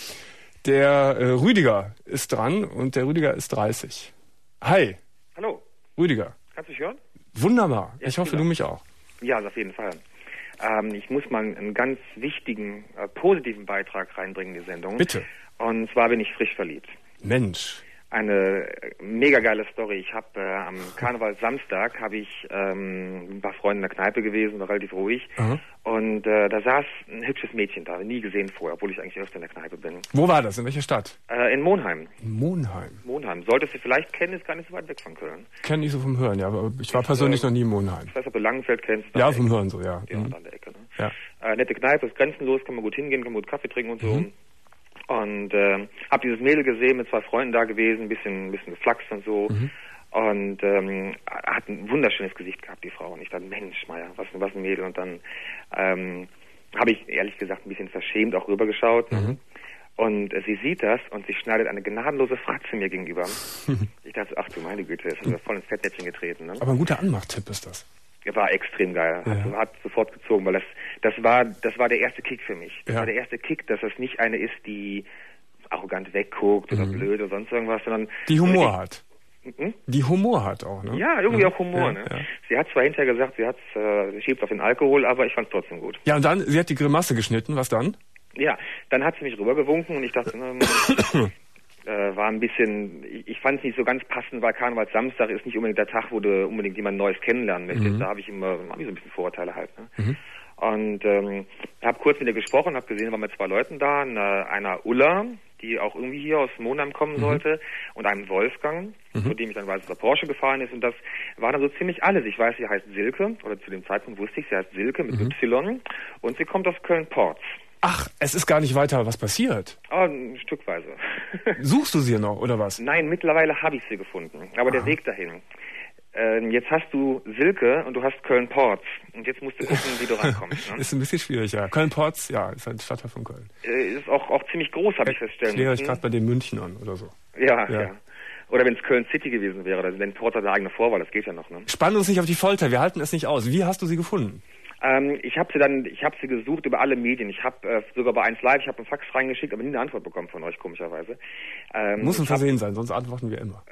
Der äh, Rüdiger ist dran und der Rüdiger ist dreißig. Hi. Hallo. Rüdiger. Kannst du mich hören? Wunderbar. Ja, ich hoffe, du mich auch. Ja, auf jeden Fall. Ähm, ich muss mal einen ganz wichtigen, äh, positiven Beitrag reinbringen in die Sendung. Bitte. Und zwar bin ich frisch verliebt. Mensch. Eine mega geile Story. Ich habe äh, am Karneval Samstag habe ich ähm, ein paar Freunde in der Kneipe gewesen, war relativ ruhig. Aha. Und äh, da saß ein hübsches Mädchen da, nie gesehen vorher, obwohl ich eigentlich öfter in der Kneipe bin. Wo war das? In welcher Stadt? Äh, in Monheim. In Monheim. Monheim. Solltest du vielleicht kennen, ist gar nicht so weit weg von Köln. Kenn ich so vom Hören, ja, aber ich war persönlich äh, noch nie in Monheim. Ich weiß, ob du Langenfeld kennst. Ja, vom Hören so, ja. Ja, mhm. an der Ecke. Ne? Ja. Äh, nette Kneipe, ist grenzenlos, kann man gut hingehen, kann man gut Kaffee trinken und so. Mhm. Und äh, habe dieses Mädel gesehen, mit zwei Freunden da gewesen, ein bisschen, ein bisschen geflaxt und so. Mhm. Und ähm, hat ein wunderschönes Gesicht gehabt, die Frau. Und ich dachte, Mensch, Meier, was, was ein Mädel. Und dann ähm, habe ich ehrlich gesagt ein bisschen verschämt auch rübergeschaut. Mhm. Ne? Und äh, sie sieht das und sie schneidet eine gnadenlose Fratze mir gegenüber. Ich dachte, ach du meine Güte, das ist mir voll ins Fettnäpfchen getreten. Ne? Aber ein guter Anmachtipp ist das. War extrem geil. Ja. Hat, hat sofort gezogen, weil das, das war, das war der erste Kick für mich. Das ja. war der erste Kick, dass das nicht eine ist, die arrogant wegguckt oder mhm. blöd oder sonst irgendwas, sondern die Humor die, hat. Hm? Die Humor hat auch, ne? Ja, irgendwie ja. auch Humor. Ja, ne? ja. Sie hat zwar hinterher gesagt, sie hat, äh, sie schiebt auf den Alkohol, aber ich fand es trotzdem gut. Ja, und dann, sie hat die Grimasse geschnitten. Was dann? Ja, dann hat sie mich rübergewunken und ich dachte, ähm, Äh, war ein bisschen, ich, ich fand es nicht so ganz passend, weil Karneval Samstag ist nicht unbedingt der Tag, wo du unbedingt jemand Neues kennenlernen möchtest. Mhm. Da habe ich immer, hab ich so ein bisschen Vorurteile halt. Ne? Mhm. Und ähm, habe kurz mit ihr gesprochen, habe gesehen, waren mit zwei Leuten da, eine, einer Ulla, die auch irgendwie hier aus Monheim kommen mhm. sollte, und einem Wolfgang, mhm. zu dem ich dann weiß, dass er Porsche gefahren ist. Und das waren dann so ziemlich alles. Ich weiß, sie heißt Silke, oder zu dem Zeitpunkt wusste ich, sie heißt Silke mit mhm. Y, und sie kommt aus Köln-Porz. Ach, es ist gar nicht weiter was passiert. Oh, ein Stückweise. Suchst du sie noch, oder was? Nein, mittlerweile habe ich sie gefunden. Aber Aha. der Weg dahin. Ähm, jetzt hast du Silke und du hast Köln-Porz. Und jetzt musst du gucken, wie du rankommst. Ne? Ist ein bisschen schwierig, ja. Köln-Porz, ja, ist ein Stadtteil von Köln. Äh, ist auch, auch ziemlich groß, habe ich feststellen müssen. Ich gerade bei den München an, oder so. Ja, ja. ja. Oder wenn es Köln City gewesen wäre, dann wenn Porz hat eine eigene Vorwahl, das geht ja noch. Ne? Spann uns nicht auf die Folter, wir halten es nicht aus. Wie hast du sie gefunden? Ähm, ich habe sie dann, ich habe sie gesucht über alle Medien. Ich habe äh, sogar bei eins Live, ich habe einen Fax reingeschickt, aber nie eine Antwort bekommen von euch, komischerweise. Ähm, Muss ein Versehen sein, sonst antworten wir immer.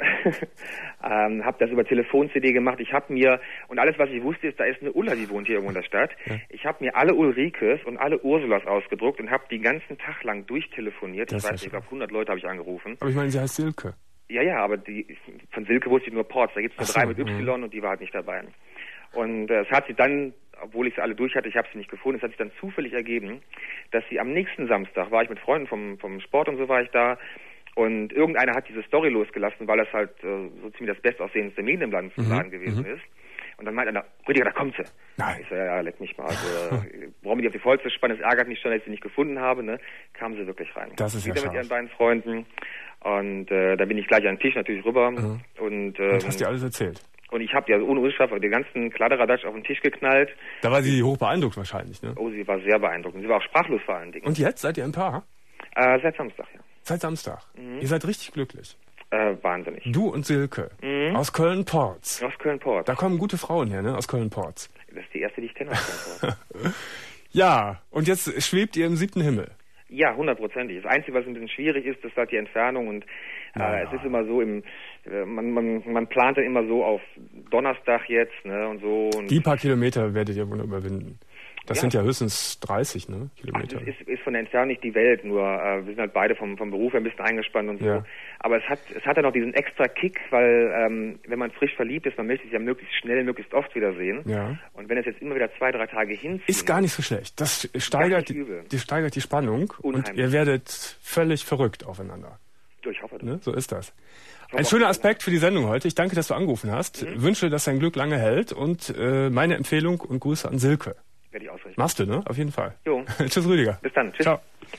ähm, habe das über Telefon-C D gemacht. Ich habe mir, und alles, was ich wusste, ist, da ist eine Ulla, die wohnt hier irgendwo in der Stadt. Ja. Ich habe mir alle Ulrikes und alle Ursulas ausgedruckt und habe den ganzen Tag lang durchtelefoniert. Das ich weiß nicht, ich glaube hundert Leute habe ich angerufen. Aber ich meine, sie heißt Silke. Ja, ja, aber die von Silke wusste ich nur Porz. Da gibt es nur so, drei mit Y mh. und die war halt nicht dabei. Und äh, es hat sie dann, obwohl ich sie alle durch hatte, ich habe sie nicht gefunden, es hat sich dann zufällig ergeben, dass sie am nächsten Samstag, war ich mit Freunden vom, vom Sport und so war ich da, und irgendeiner hat diese Story losgelassen, weil das halt äh, so ziemlich das bestaussehendste Mädel im Laden mhm. gewesen mhm. ist. Und dann meinte einer, Rüdiger, da kommt sie. Nein. Ich so, ja, ja, leck mich mal. Also, warum ich die auf die Folter spannen, es ärgert mich schon, dass ich sie nicht gefunden habe, ne? Kam sie wirklich rein. Das ist Wieder ja mit ihren beiden Freunden. Und äh, da bin ich gleich an den Tisch natürlich rüber. Mhm. Und, ähm, und hast dir alles erzählt? Und ich habe ja ohne Unschärfe den ganzen Kladderadatsch auf den Tisch geknallt. Da war sie hoch beeindruckt wahrscheinlich, ne? Oh, sie war sehr beeindruckend. Sie war auch sprachlos vor allen Dingen. Und jetzt? Seid ihr ein Paar? Äh, seit Samstag, ja. Seit Samstag? Mhm. Ihr seid richtig glücklich? Äh, wahnsinnig. Du und Silke. Mhm. Aus Köln-Porz. Aus Köln-Porz. Da kommen gute Frauen her, ne? Aus Köln-Porz. Das ist die erste, die ich kenne aus Köln-Porz. Ja, und jetzt schwebt ihr im siebten Himmel. Ja, hundertprozentig. Das Einzige, was ein bisschen schwierig ist, ist halt die Entfernung, und äh, ja, ja. es ist immer so, im, äh, man, man, man plant dann immer so auf Donnerstag jetzt, ne, und so. Und die paar Kilometer werdet ihr wohl überwinden. Das ja. sind ja höchstens dreißig, ne, Kilometer. Ach, das ist, ist von der Entfernung nicht die Welt, nur äh, wir sind halt beide vom, vom Beruf ein bisschen eingespannt und so. Ja. Aber es hat es hat ja noch diesen extra Kick, weil ähm, wenn man frisch verliebt ist, man möchte sich ja möglichst schnell, möglichst oft wiedersehen. Ja. Und wenn es jetzt immer wieder zwei, drei Tage hinzieht... Ist gar nicht so schlecht. Das steigert, die, die, steigert die Spannung. Unheimlich. Und ihr werdet völlig verrückt aufeinander. Ich hoffe das. Ne? So ist das. Ein schöner Aspekt für die Sendung heute. Ich danke, dass du angerufen hast. Mhm. Wünsche, dass dein Glück lange hält und äh, meine Empfehlung und Grüße an Silke. Werde ich ausrichten. Machst du, ne? Auf jeden Fall. Jo. Tschüss, Rüdiger. Bis dann. Tschüss. Ciao.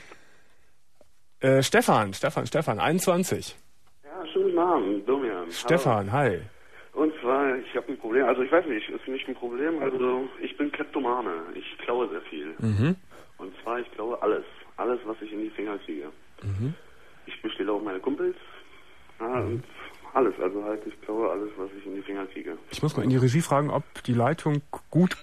Äh, Stefan, Stefan, Stefan, einundzwanzig. Ja, schönen Abend, Domian. Stefan, Hallo. hi. Und zwar, ich habe ein Problem, also ich weiß nicht, ist nicht ein Problem, also ich bin Kleptomane, ich klaue sehr viel. Mhm. Und zwar, ich klaue alles, alles, was ich in die Finger kriege. Mhm. Ich bestehle auch meine Kumpels, ja, mhm. und alles, also halt, ich klaue alles, was ich in die Finger kriege. Ich muss mal in die Regie fragen, ob die Leitung gut...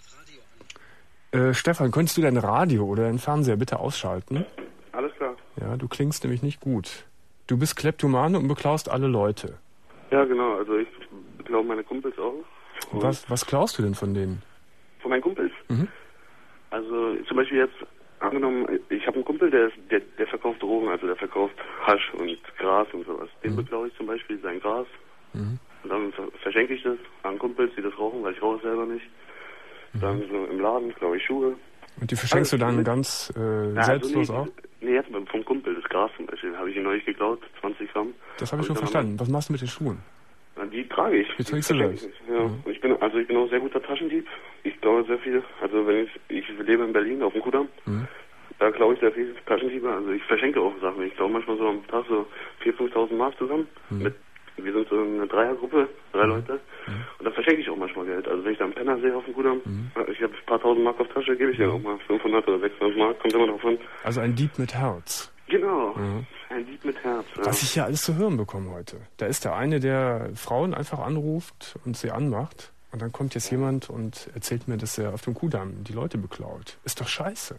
Äh, Stefan, könntest du dein Radio oder deinen Fernseher bitte ausschalten? Alles klar. Ja, du klingst nämlich nicht gut. Du bist Kleptomane und beklaust alle Leute. Ja, genau, also ich klaue meine Kumpels auch. Was, was klaust du denn von denen? Von meinen Kumpels? Mhm. Also zum Beispiel jetzt, angenommen, ich habe einen Kumpel, der, der, der verkauft Drogen, also der verkauft Hasch und Gras und sowas. Den mhm. beklaue ich zum Beispiel sein Gras. Mhm. Und dann verschenke ich das an Kumpels, die das rauchen, weil ich rauche selber nicht. Mhm. Dann so im Laden klaue ich Schuhe. Und die verschenkst Alles du dann mit. ganz äh, Na, selbstlos also auch? Nee, jetzt vom Kumpel, das Gras zum Beispiel, habe ich ihn neulich geklaut, zwanzig Gramm. Das habe ich schon verstanden. Was machst du mit den Schuhen? Na, die trage ich. Die trägst du selbst? Ja, mhm. ich bin, also ich bin auch sehr guter Taschendieb. Ich klaue sehr viel. Also wenn ich, ich lebe in Berlin auf dem Kudamm, mhm. da klaue ich sehr viel Taschendiebe. Also ich verschenke auch Sachen. Ich klaue manchmal so am Tag so viertausend, fünftausend Mark zusammen. Mhm. Mit, wir sind so eine Dreiergruppe, drei mhm. Leute. Mhm. Und da verschenke ich auch manchmal Geld. Also wenn ich da einen Penner sehe auf dem Kudamm, mhm. ich habe ein paar tausend Mark auf Tasche, gebe ich dir auch mal fünfhundert oder sechshundert Mark, kommt immer drauf an. Also ein Dieb mit Herz. Genau, mhm. ein Dieb mit Herz. Ja. Was ich hier alles zu hören bekomme heute. Da ist der eine, der Frauen einfach anruft und sie anmacht. Und dann kommt jetzt jemand und erzählt mir, dass er auf dem Kudamm die Leute beklaut. Ist doch scheiße.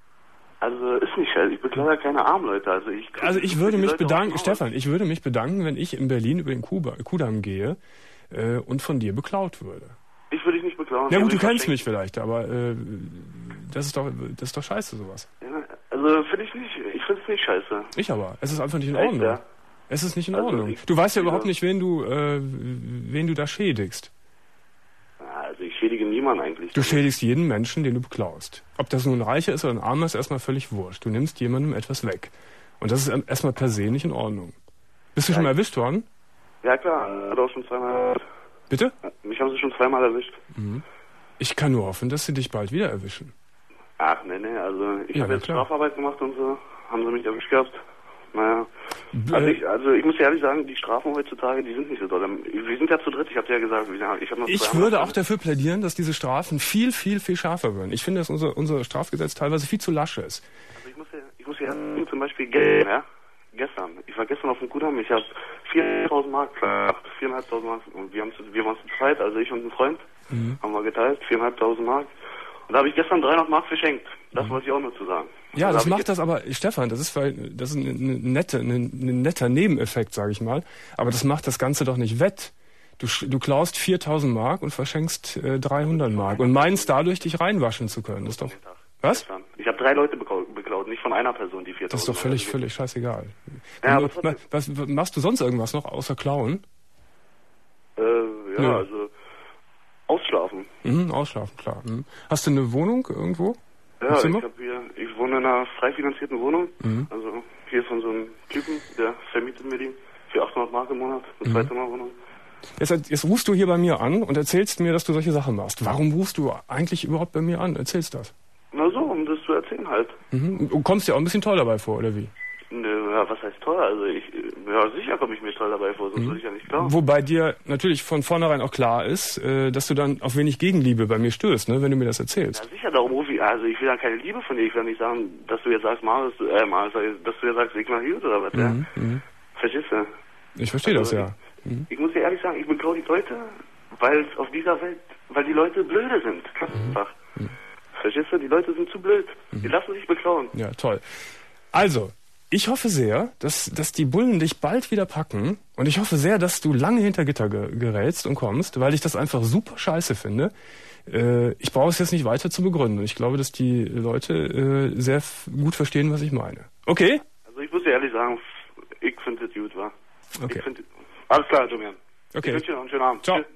Also ist nicht scheiße. Ich beklaue ja keine armen Leute. Also ich, also ich würde mich bedanken, Stefan, ich würde mich bedanken, wenn ich in Berlin über den Kudamm gehe äh, und von dir beklaut würde. Ich würde dich nicht beklauen. Ja gut, du kennst mich vielleicht, aber äh, das ist doch das ist doch scheiße, sowas. Ja, also finde ich nicht, ich finde es nicht scheiße. Ich aber. Es ist einfach nicht in Echt, Ordnung. Ja? Es ist nicht in also Ordnung. Ich, du weißt ja überhaupt nicht, wen du, äh, wen du da schädigst. Also ich schädige niemanden eigentlich. Du schädigst jeden Menschen, den du beklaust. Ob das nun ein Reicher ist oder ein Armer, ist erstmal völlig wurscht. Du nimmst jemandem etwas weg. Und das ist erstmal per se nicht in Ordnung. Bist du ja, schon mal erwischt worden? Ja klar, hat auch schon zweimal. Bitte? Mich haben sie schon zweimal erwischt. Mhm. Ich kann nur hoffen, dass sie dich bald wieder erwischen. Ach nee, nee, also ich ja, habe jetzt klar. Strafarbeit gemacht und so, haben sie mich erwischt gehabt. Naja, also ich, also ich muss ehrlich sagen, die Strafen heutzutage, die sind nicht so doll. Wir sind ja zu dritt, ich habe ja gesagt, ich habe noch Ich würde auch dafür plädieren, dass diese Strafen viel, viel, viel schärfer werden. Ich finde, dass unser, unser Strafgesetz teilweise viel zu lasch ist. Also ich muss ja, ich muss ja zum Beispiel gestern, ja, gestern, ich war gestern auf dem Kudamm, ich habe viertausend Mark gemacht, viertausendfünfhundert Mark, und wir haben wir waren zu zweit, also ich und ein Freund, mhm. haben wir geteilt, viertausendfünfhundert Mark. Und da habe ich gestern dreihundert Mark verschenkt. Das mhm. wollte ich auch nur zu sagen. Ja, also das macht das aber, Stefan, das ist, das ist ein, ein, nette, ein, ein netter Nebeneffekt, sage ich mal. Aber das macht das Ganze doch nicht wett. Du, du klaust viertausend Mark und verschenkst äh, dreihundert Mark und meinst dadurch, dich reinwaschen zu können. Das ist doch... Was? Ich habe drei Leute beklaut, nicht von einer Person, die viertausend. Das ist doch völlig, völlig scheißegal. Ja, du, was, was, machst du sonst irgendwas noch, außer klauen? Äh, ja, ja. also... Ausschlafen. Mhm, ausschlafen, klar. Mhm. Hast du eine Wohnung irgendwo? Ja, ich hab hier, ich wohne in einer frei finanzierten Wohnung. Mhm. Also hier von so einem Typen, der vermietet mir die für achthundert Mark im Monat, eine mhm. Zweizimmerwohnung. Jetzt, jetzt rufst du hier bei mir an und erzählst mir, dass du solche Sachen machst. Warum rufst du eigentlich überhaupt bei mir an? Erzählst das? Na so, um das zu erzählen halt. Mhm. Und kommst dir auch ein bisschen toll dabei vor, oder wie? Nö, ja, was heißt toll? Also ich, ja sicher komme ich mir toll dabei vor, sonst mhm. würde ich ja nicht glauben. Wobei dir natürlich von vornherein auch klar ist, äh, dass du dann auf wenig Gegenliebe bei mir stößt, ne, wenn du mir das erzählst. Ja sicher, darum rufe ich, also ich will ja keine Liebe von dir, ich will nicht sagen, dass du jetzt sagst, Marius, äh, Marius, dass du jetzt sagst, ich mach gut oder was, mhm. ja? Mhm. Verstehst du? Ich verstehe also, das, ja. Mhm. Ich, ich muss dir ehrlich sagen, ich beklaue die Leute, weil es auf dieser Welt, weil die Leute blöde sind, ganz einfach. Mhm. Verstehst du? Die Leute sind zu blöd. Mhm. Die lassen sich beklauen. Ja, toll. Also, ich hoffe sehr, dass, dass die Bullen dich bald wieder packen und ich hoffe sehr, dass du lange hinter Gitter ge- gerätst und kommst, weil ich das einfach super scheiße finde. Äh, ich brauche es jetzt nicht weiter zu begründen. Ich glaube, dass die Leute äh, sehr f- gut verstehen, was ich meine. Okay? Also ich muss dir ehrlich sagen, ich finde es gut, wa? Okay. Ich find, alles klar, Julian. Okay. Ich wünsche dir noch einen schönen Abend. Ciao.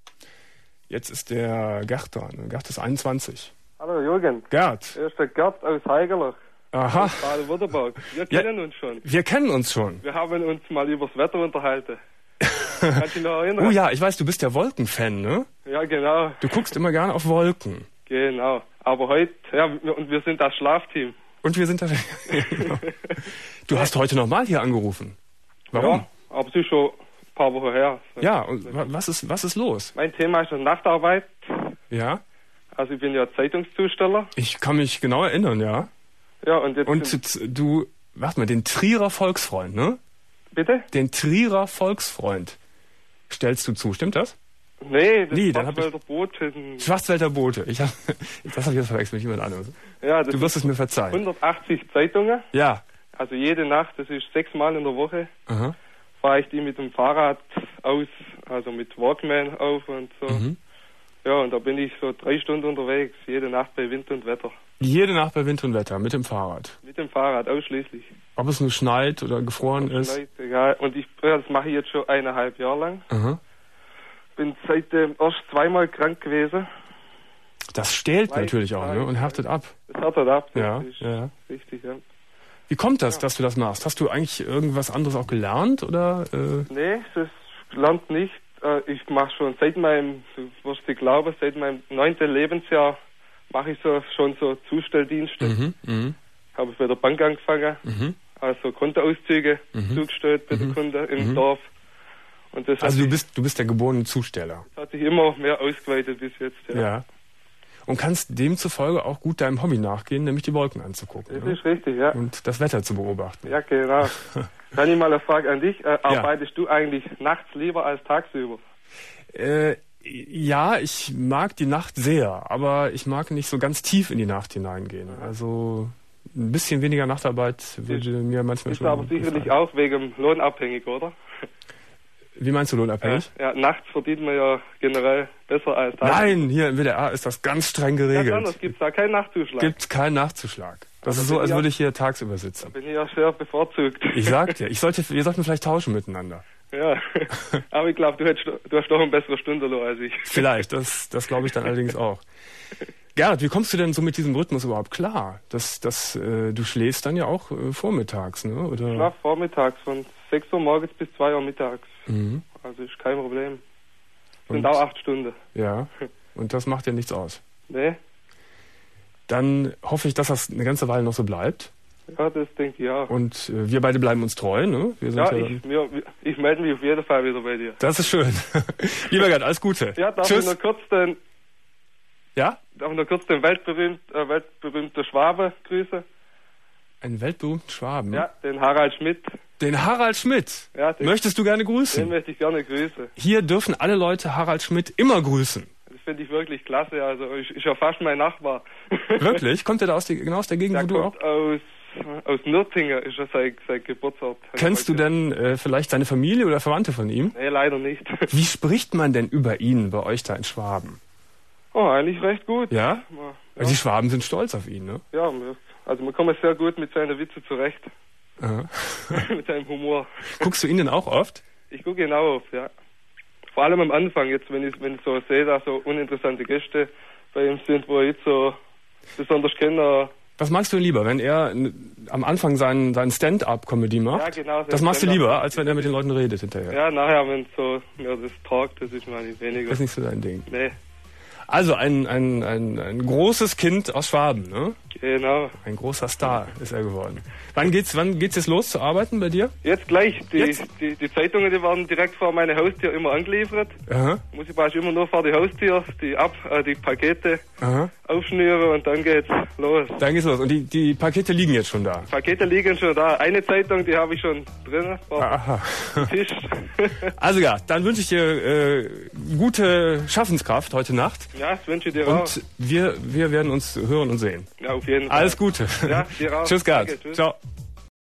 Jetzt ist der Gerd dran. Gerd ist einundzwanzig. Hallo Jürgen. Gerd. Hier ist der Gerd aus Heigerlach. Aha. Baden-Württemberg. Wir kennen ja, uns schon. Wir kennen uns schon. Wir haben uns mal übers Wetter unterhalten. Kannst du dich noch erinnern? Oh ja, ich weiß, du bist der Wolkenfan, ne? Ja, genau. Du guckst immer gerne auf Wolken. Genau. Aber heute, ja, und wir sind das Schlafteam. Und wir sind da. Genau. Du hast heute nochmal hier angerufen. Warum? Ja, aber es ist schon ein paar Wochen her. Ja, und was ist, was ist los? Mein Thema ist Nachtarbeit. Ja? Also ich bin ja Zeitungszusteller. Ich kann mich genau erinnern, ja. Ja, und jetzt... Und du, warte mal, den Trierer Volksfreund, ne? Bitte? Den Trierer Volksfreund stellst du zu, stimmt das? Nee, das nee, Schwarzwälder Bote. Schwarzwälder Bote. Ich hab, das habe ich jetzt verwechselt mit jemand anderem. Ja, das du wirst es mir verzeihen. hundertachtzig Zeitungen. Ja. Also jede Nacht, das ist sechsmal in der Woche, Aha. fahre ich die mit dem Fahrrad aus, also mit Walkman auf und so. Mhm. Ja, und da bin ich so drei Stunden unterwegs, jede Nacht bei Wind und Wetter. Jede Nacht bei Wind und Wetter, mit dem Fahrrad? Mit dem Fahrrad, ausschließlich. Ob es nur schneit oder gefroren ist? Schneit, egal. Und ich, ja, das mache ich jetzt schon eineinhalb Jahre lang. Aha. Bin seitdem erst zweimal krank gewesen. Das stählt Zwei, natürlich auch, zwei, ne? Und härtet ab. Das härtet ab, das ja, ist ja. richtig, ja. Wie kommt das, ja. dass du das machst? Hast du eigentlich irgendwas anderes auch gelernt, oder? Äh? Nee, das lernt nicht. Ich mache schon seit meinem, du wirst dir glauben, seit meinem neunten Lebensjahr mache ich so schon so Zustelldienste. Mhm, mh. Habe ich bei der Bank angefangen, mhm. also Kontoauszüge mhm. zugestellt bei mhm. den Kunden im mhm. Dorf. Und das also du sich, bist du bist der geborene Zusteller. Das hat sich immer mehr ausgeweitet bis jetzt. Ja. ja. Und kannst demzufolge auch gut deinem Hobby nachgehen, nämlich die Wolken anzugucken. Das ne? ist richtig, ja. Und das Wetter zu beobachten. Ja, genau. Dann ich mal eine Frage an dich. Äh, arbeitest ja. du eigentlich nachts lieber als tagsüber? Äh, ja, ich mag die Nacht sehr, aber ich mag nicht so ganz tief in die Nacht hineingehen. Also ein bisschen weniger Nachtarbeit würde ist, mir manchmal ist schon... Ist aber sicherlich gefallen. Auch wegen Lohn abhängig, oder? Wie meinst du lohnabhängig? Ja, ja, nachts verdient man ja generell besser als tagsüber. Nein, hier im W D R ist das ganz streng geregelt. Ja, anders gibt es da keinen Nachtzuschlag. Gibt keinen Nachzuschlag. Das also ist so, als ja, würde ich hier tagsüber sitzen. Da bin ich ja sehr bevorzugt. Ich sag dir, ich sollte, wir sollten vielleicht tauschen miteinander. Ja, aber ich glaube, du, du hast doch ein besseres Stundenlohn als ich. Vielleicht, das, das glaube ich dann allerdings auch. Gerhard, wie kommst du denn so mit diesem Rhythmus überhaupt klar? Das, das, äh, du schläfst dann ja auch äh, vormittags, ne? Oder? Ich schlafe vormittags von sechs Uhr morgens bis zwei Uhr mittags. Mhm. Also ist kein Problem. Sind und, auch acht Stunden. Ja, und das macht ja nichts aus. Nee. Dann hoffe ich, dass das eine ganze Weile noch so bleibt. Ja, das denke ich ja. Und äh, wir beide bleiben uns treu, ne? Wir sind ja, ja ich, mir, ich melde mich auf jeden Fall wieder bei dir. Das ist schön. Lieber Gerd, alles Gute. Ja, darf Tschüss. ich nur kurz den, ja? darf ich nur kurz den weltberühmt, äh, weltberühmten Schwabe grüßen? Einen weltberühmten Schwaben? Ja, den Harald Schmidt. Den Harald Schmidt? Ja, den, möchtest du gerne grüßen? Den möchte ich gerne grüßen. Hier dürfen alle Leute Harald Schmidt immer grüßen. Das finde ich wirklich klasse. Also ich, ich ja fast mein Nachbar. Wirklich? Kommt der da aus die, genau aus der Gegend, der wo du auch? Aus, aus Nürtingen ist er sein, sein Geburtsort. Kennst du denn äh, vielleicht seine Familie oder Verwandte von ihm? Nee, leider nicht. Wie spricht man denn über ihn bei euch da in Schwaben? Oh, eigentlich recht gut. Ja? Ja. Also die Schwaben sind stolz auf ihn, ne? Ja, also man kommt sehr gut mit seinen Witze zurecht. Aha. Mit seinem Humor. Guckst du ihn denn auch oft? Ich gucke ihn auch oft, ja. Vor allem am Anfang, jetzt wenn ich, wenn ich so sehe, dass so uninteressante Gäste bei ihm sind, wo ich jetzt so besonders kenne. Was magst du lieber, wenn er am Anfang seinen, seinen Stand-up-Comedy macht? Ja, genau. Das machst du lieber, als wenn er mit den Leuten redet hinterher? Ja, nachher, wenn so ja, das talkt, das ist mal nicht weniger. Das ist nicht so dein Ding? Nee. Also ein, ein, ein, ein großes Kind aus Schwaben, ne? Genau. Ein großer Star ist er geworden. Wann geht's, wann geht's jetzt los zu arbeiten bei dir? Jetzt gleich. Die, jetzt? die, die Zeitungen, die werden direkt vor meine Haustür immer angeliefert. Aha. Muss ich praktisch immer nur vor die Haustür die, ab, äh, die Pakete Aha. aufschnüren und dann geht's los. Dann geht's los. Und die, die Pakete liegen jetzt schon da? Pakete liegen schon da. Eine Zeitung, die habe ich schon drin. Aha. Tisch. Also ja, dann wünsche ich dir äh, gute Schaffenskraft heute Nacht. Ja, das wünsche ich dir und auch. Und wir, wir werden uns hören und sehen. Ja, auf jeden Fall. Alles Gute. Ja, dir auch. Tschüss, Gerd. Danke, tschüss. Ciao.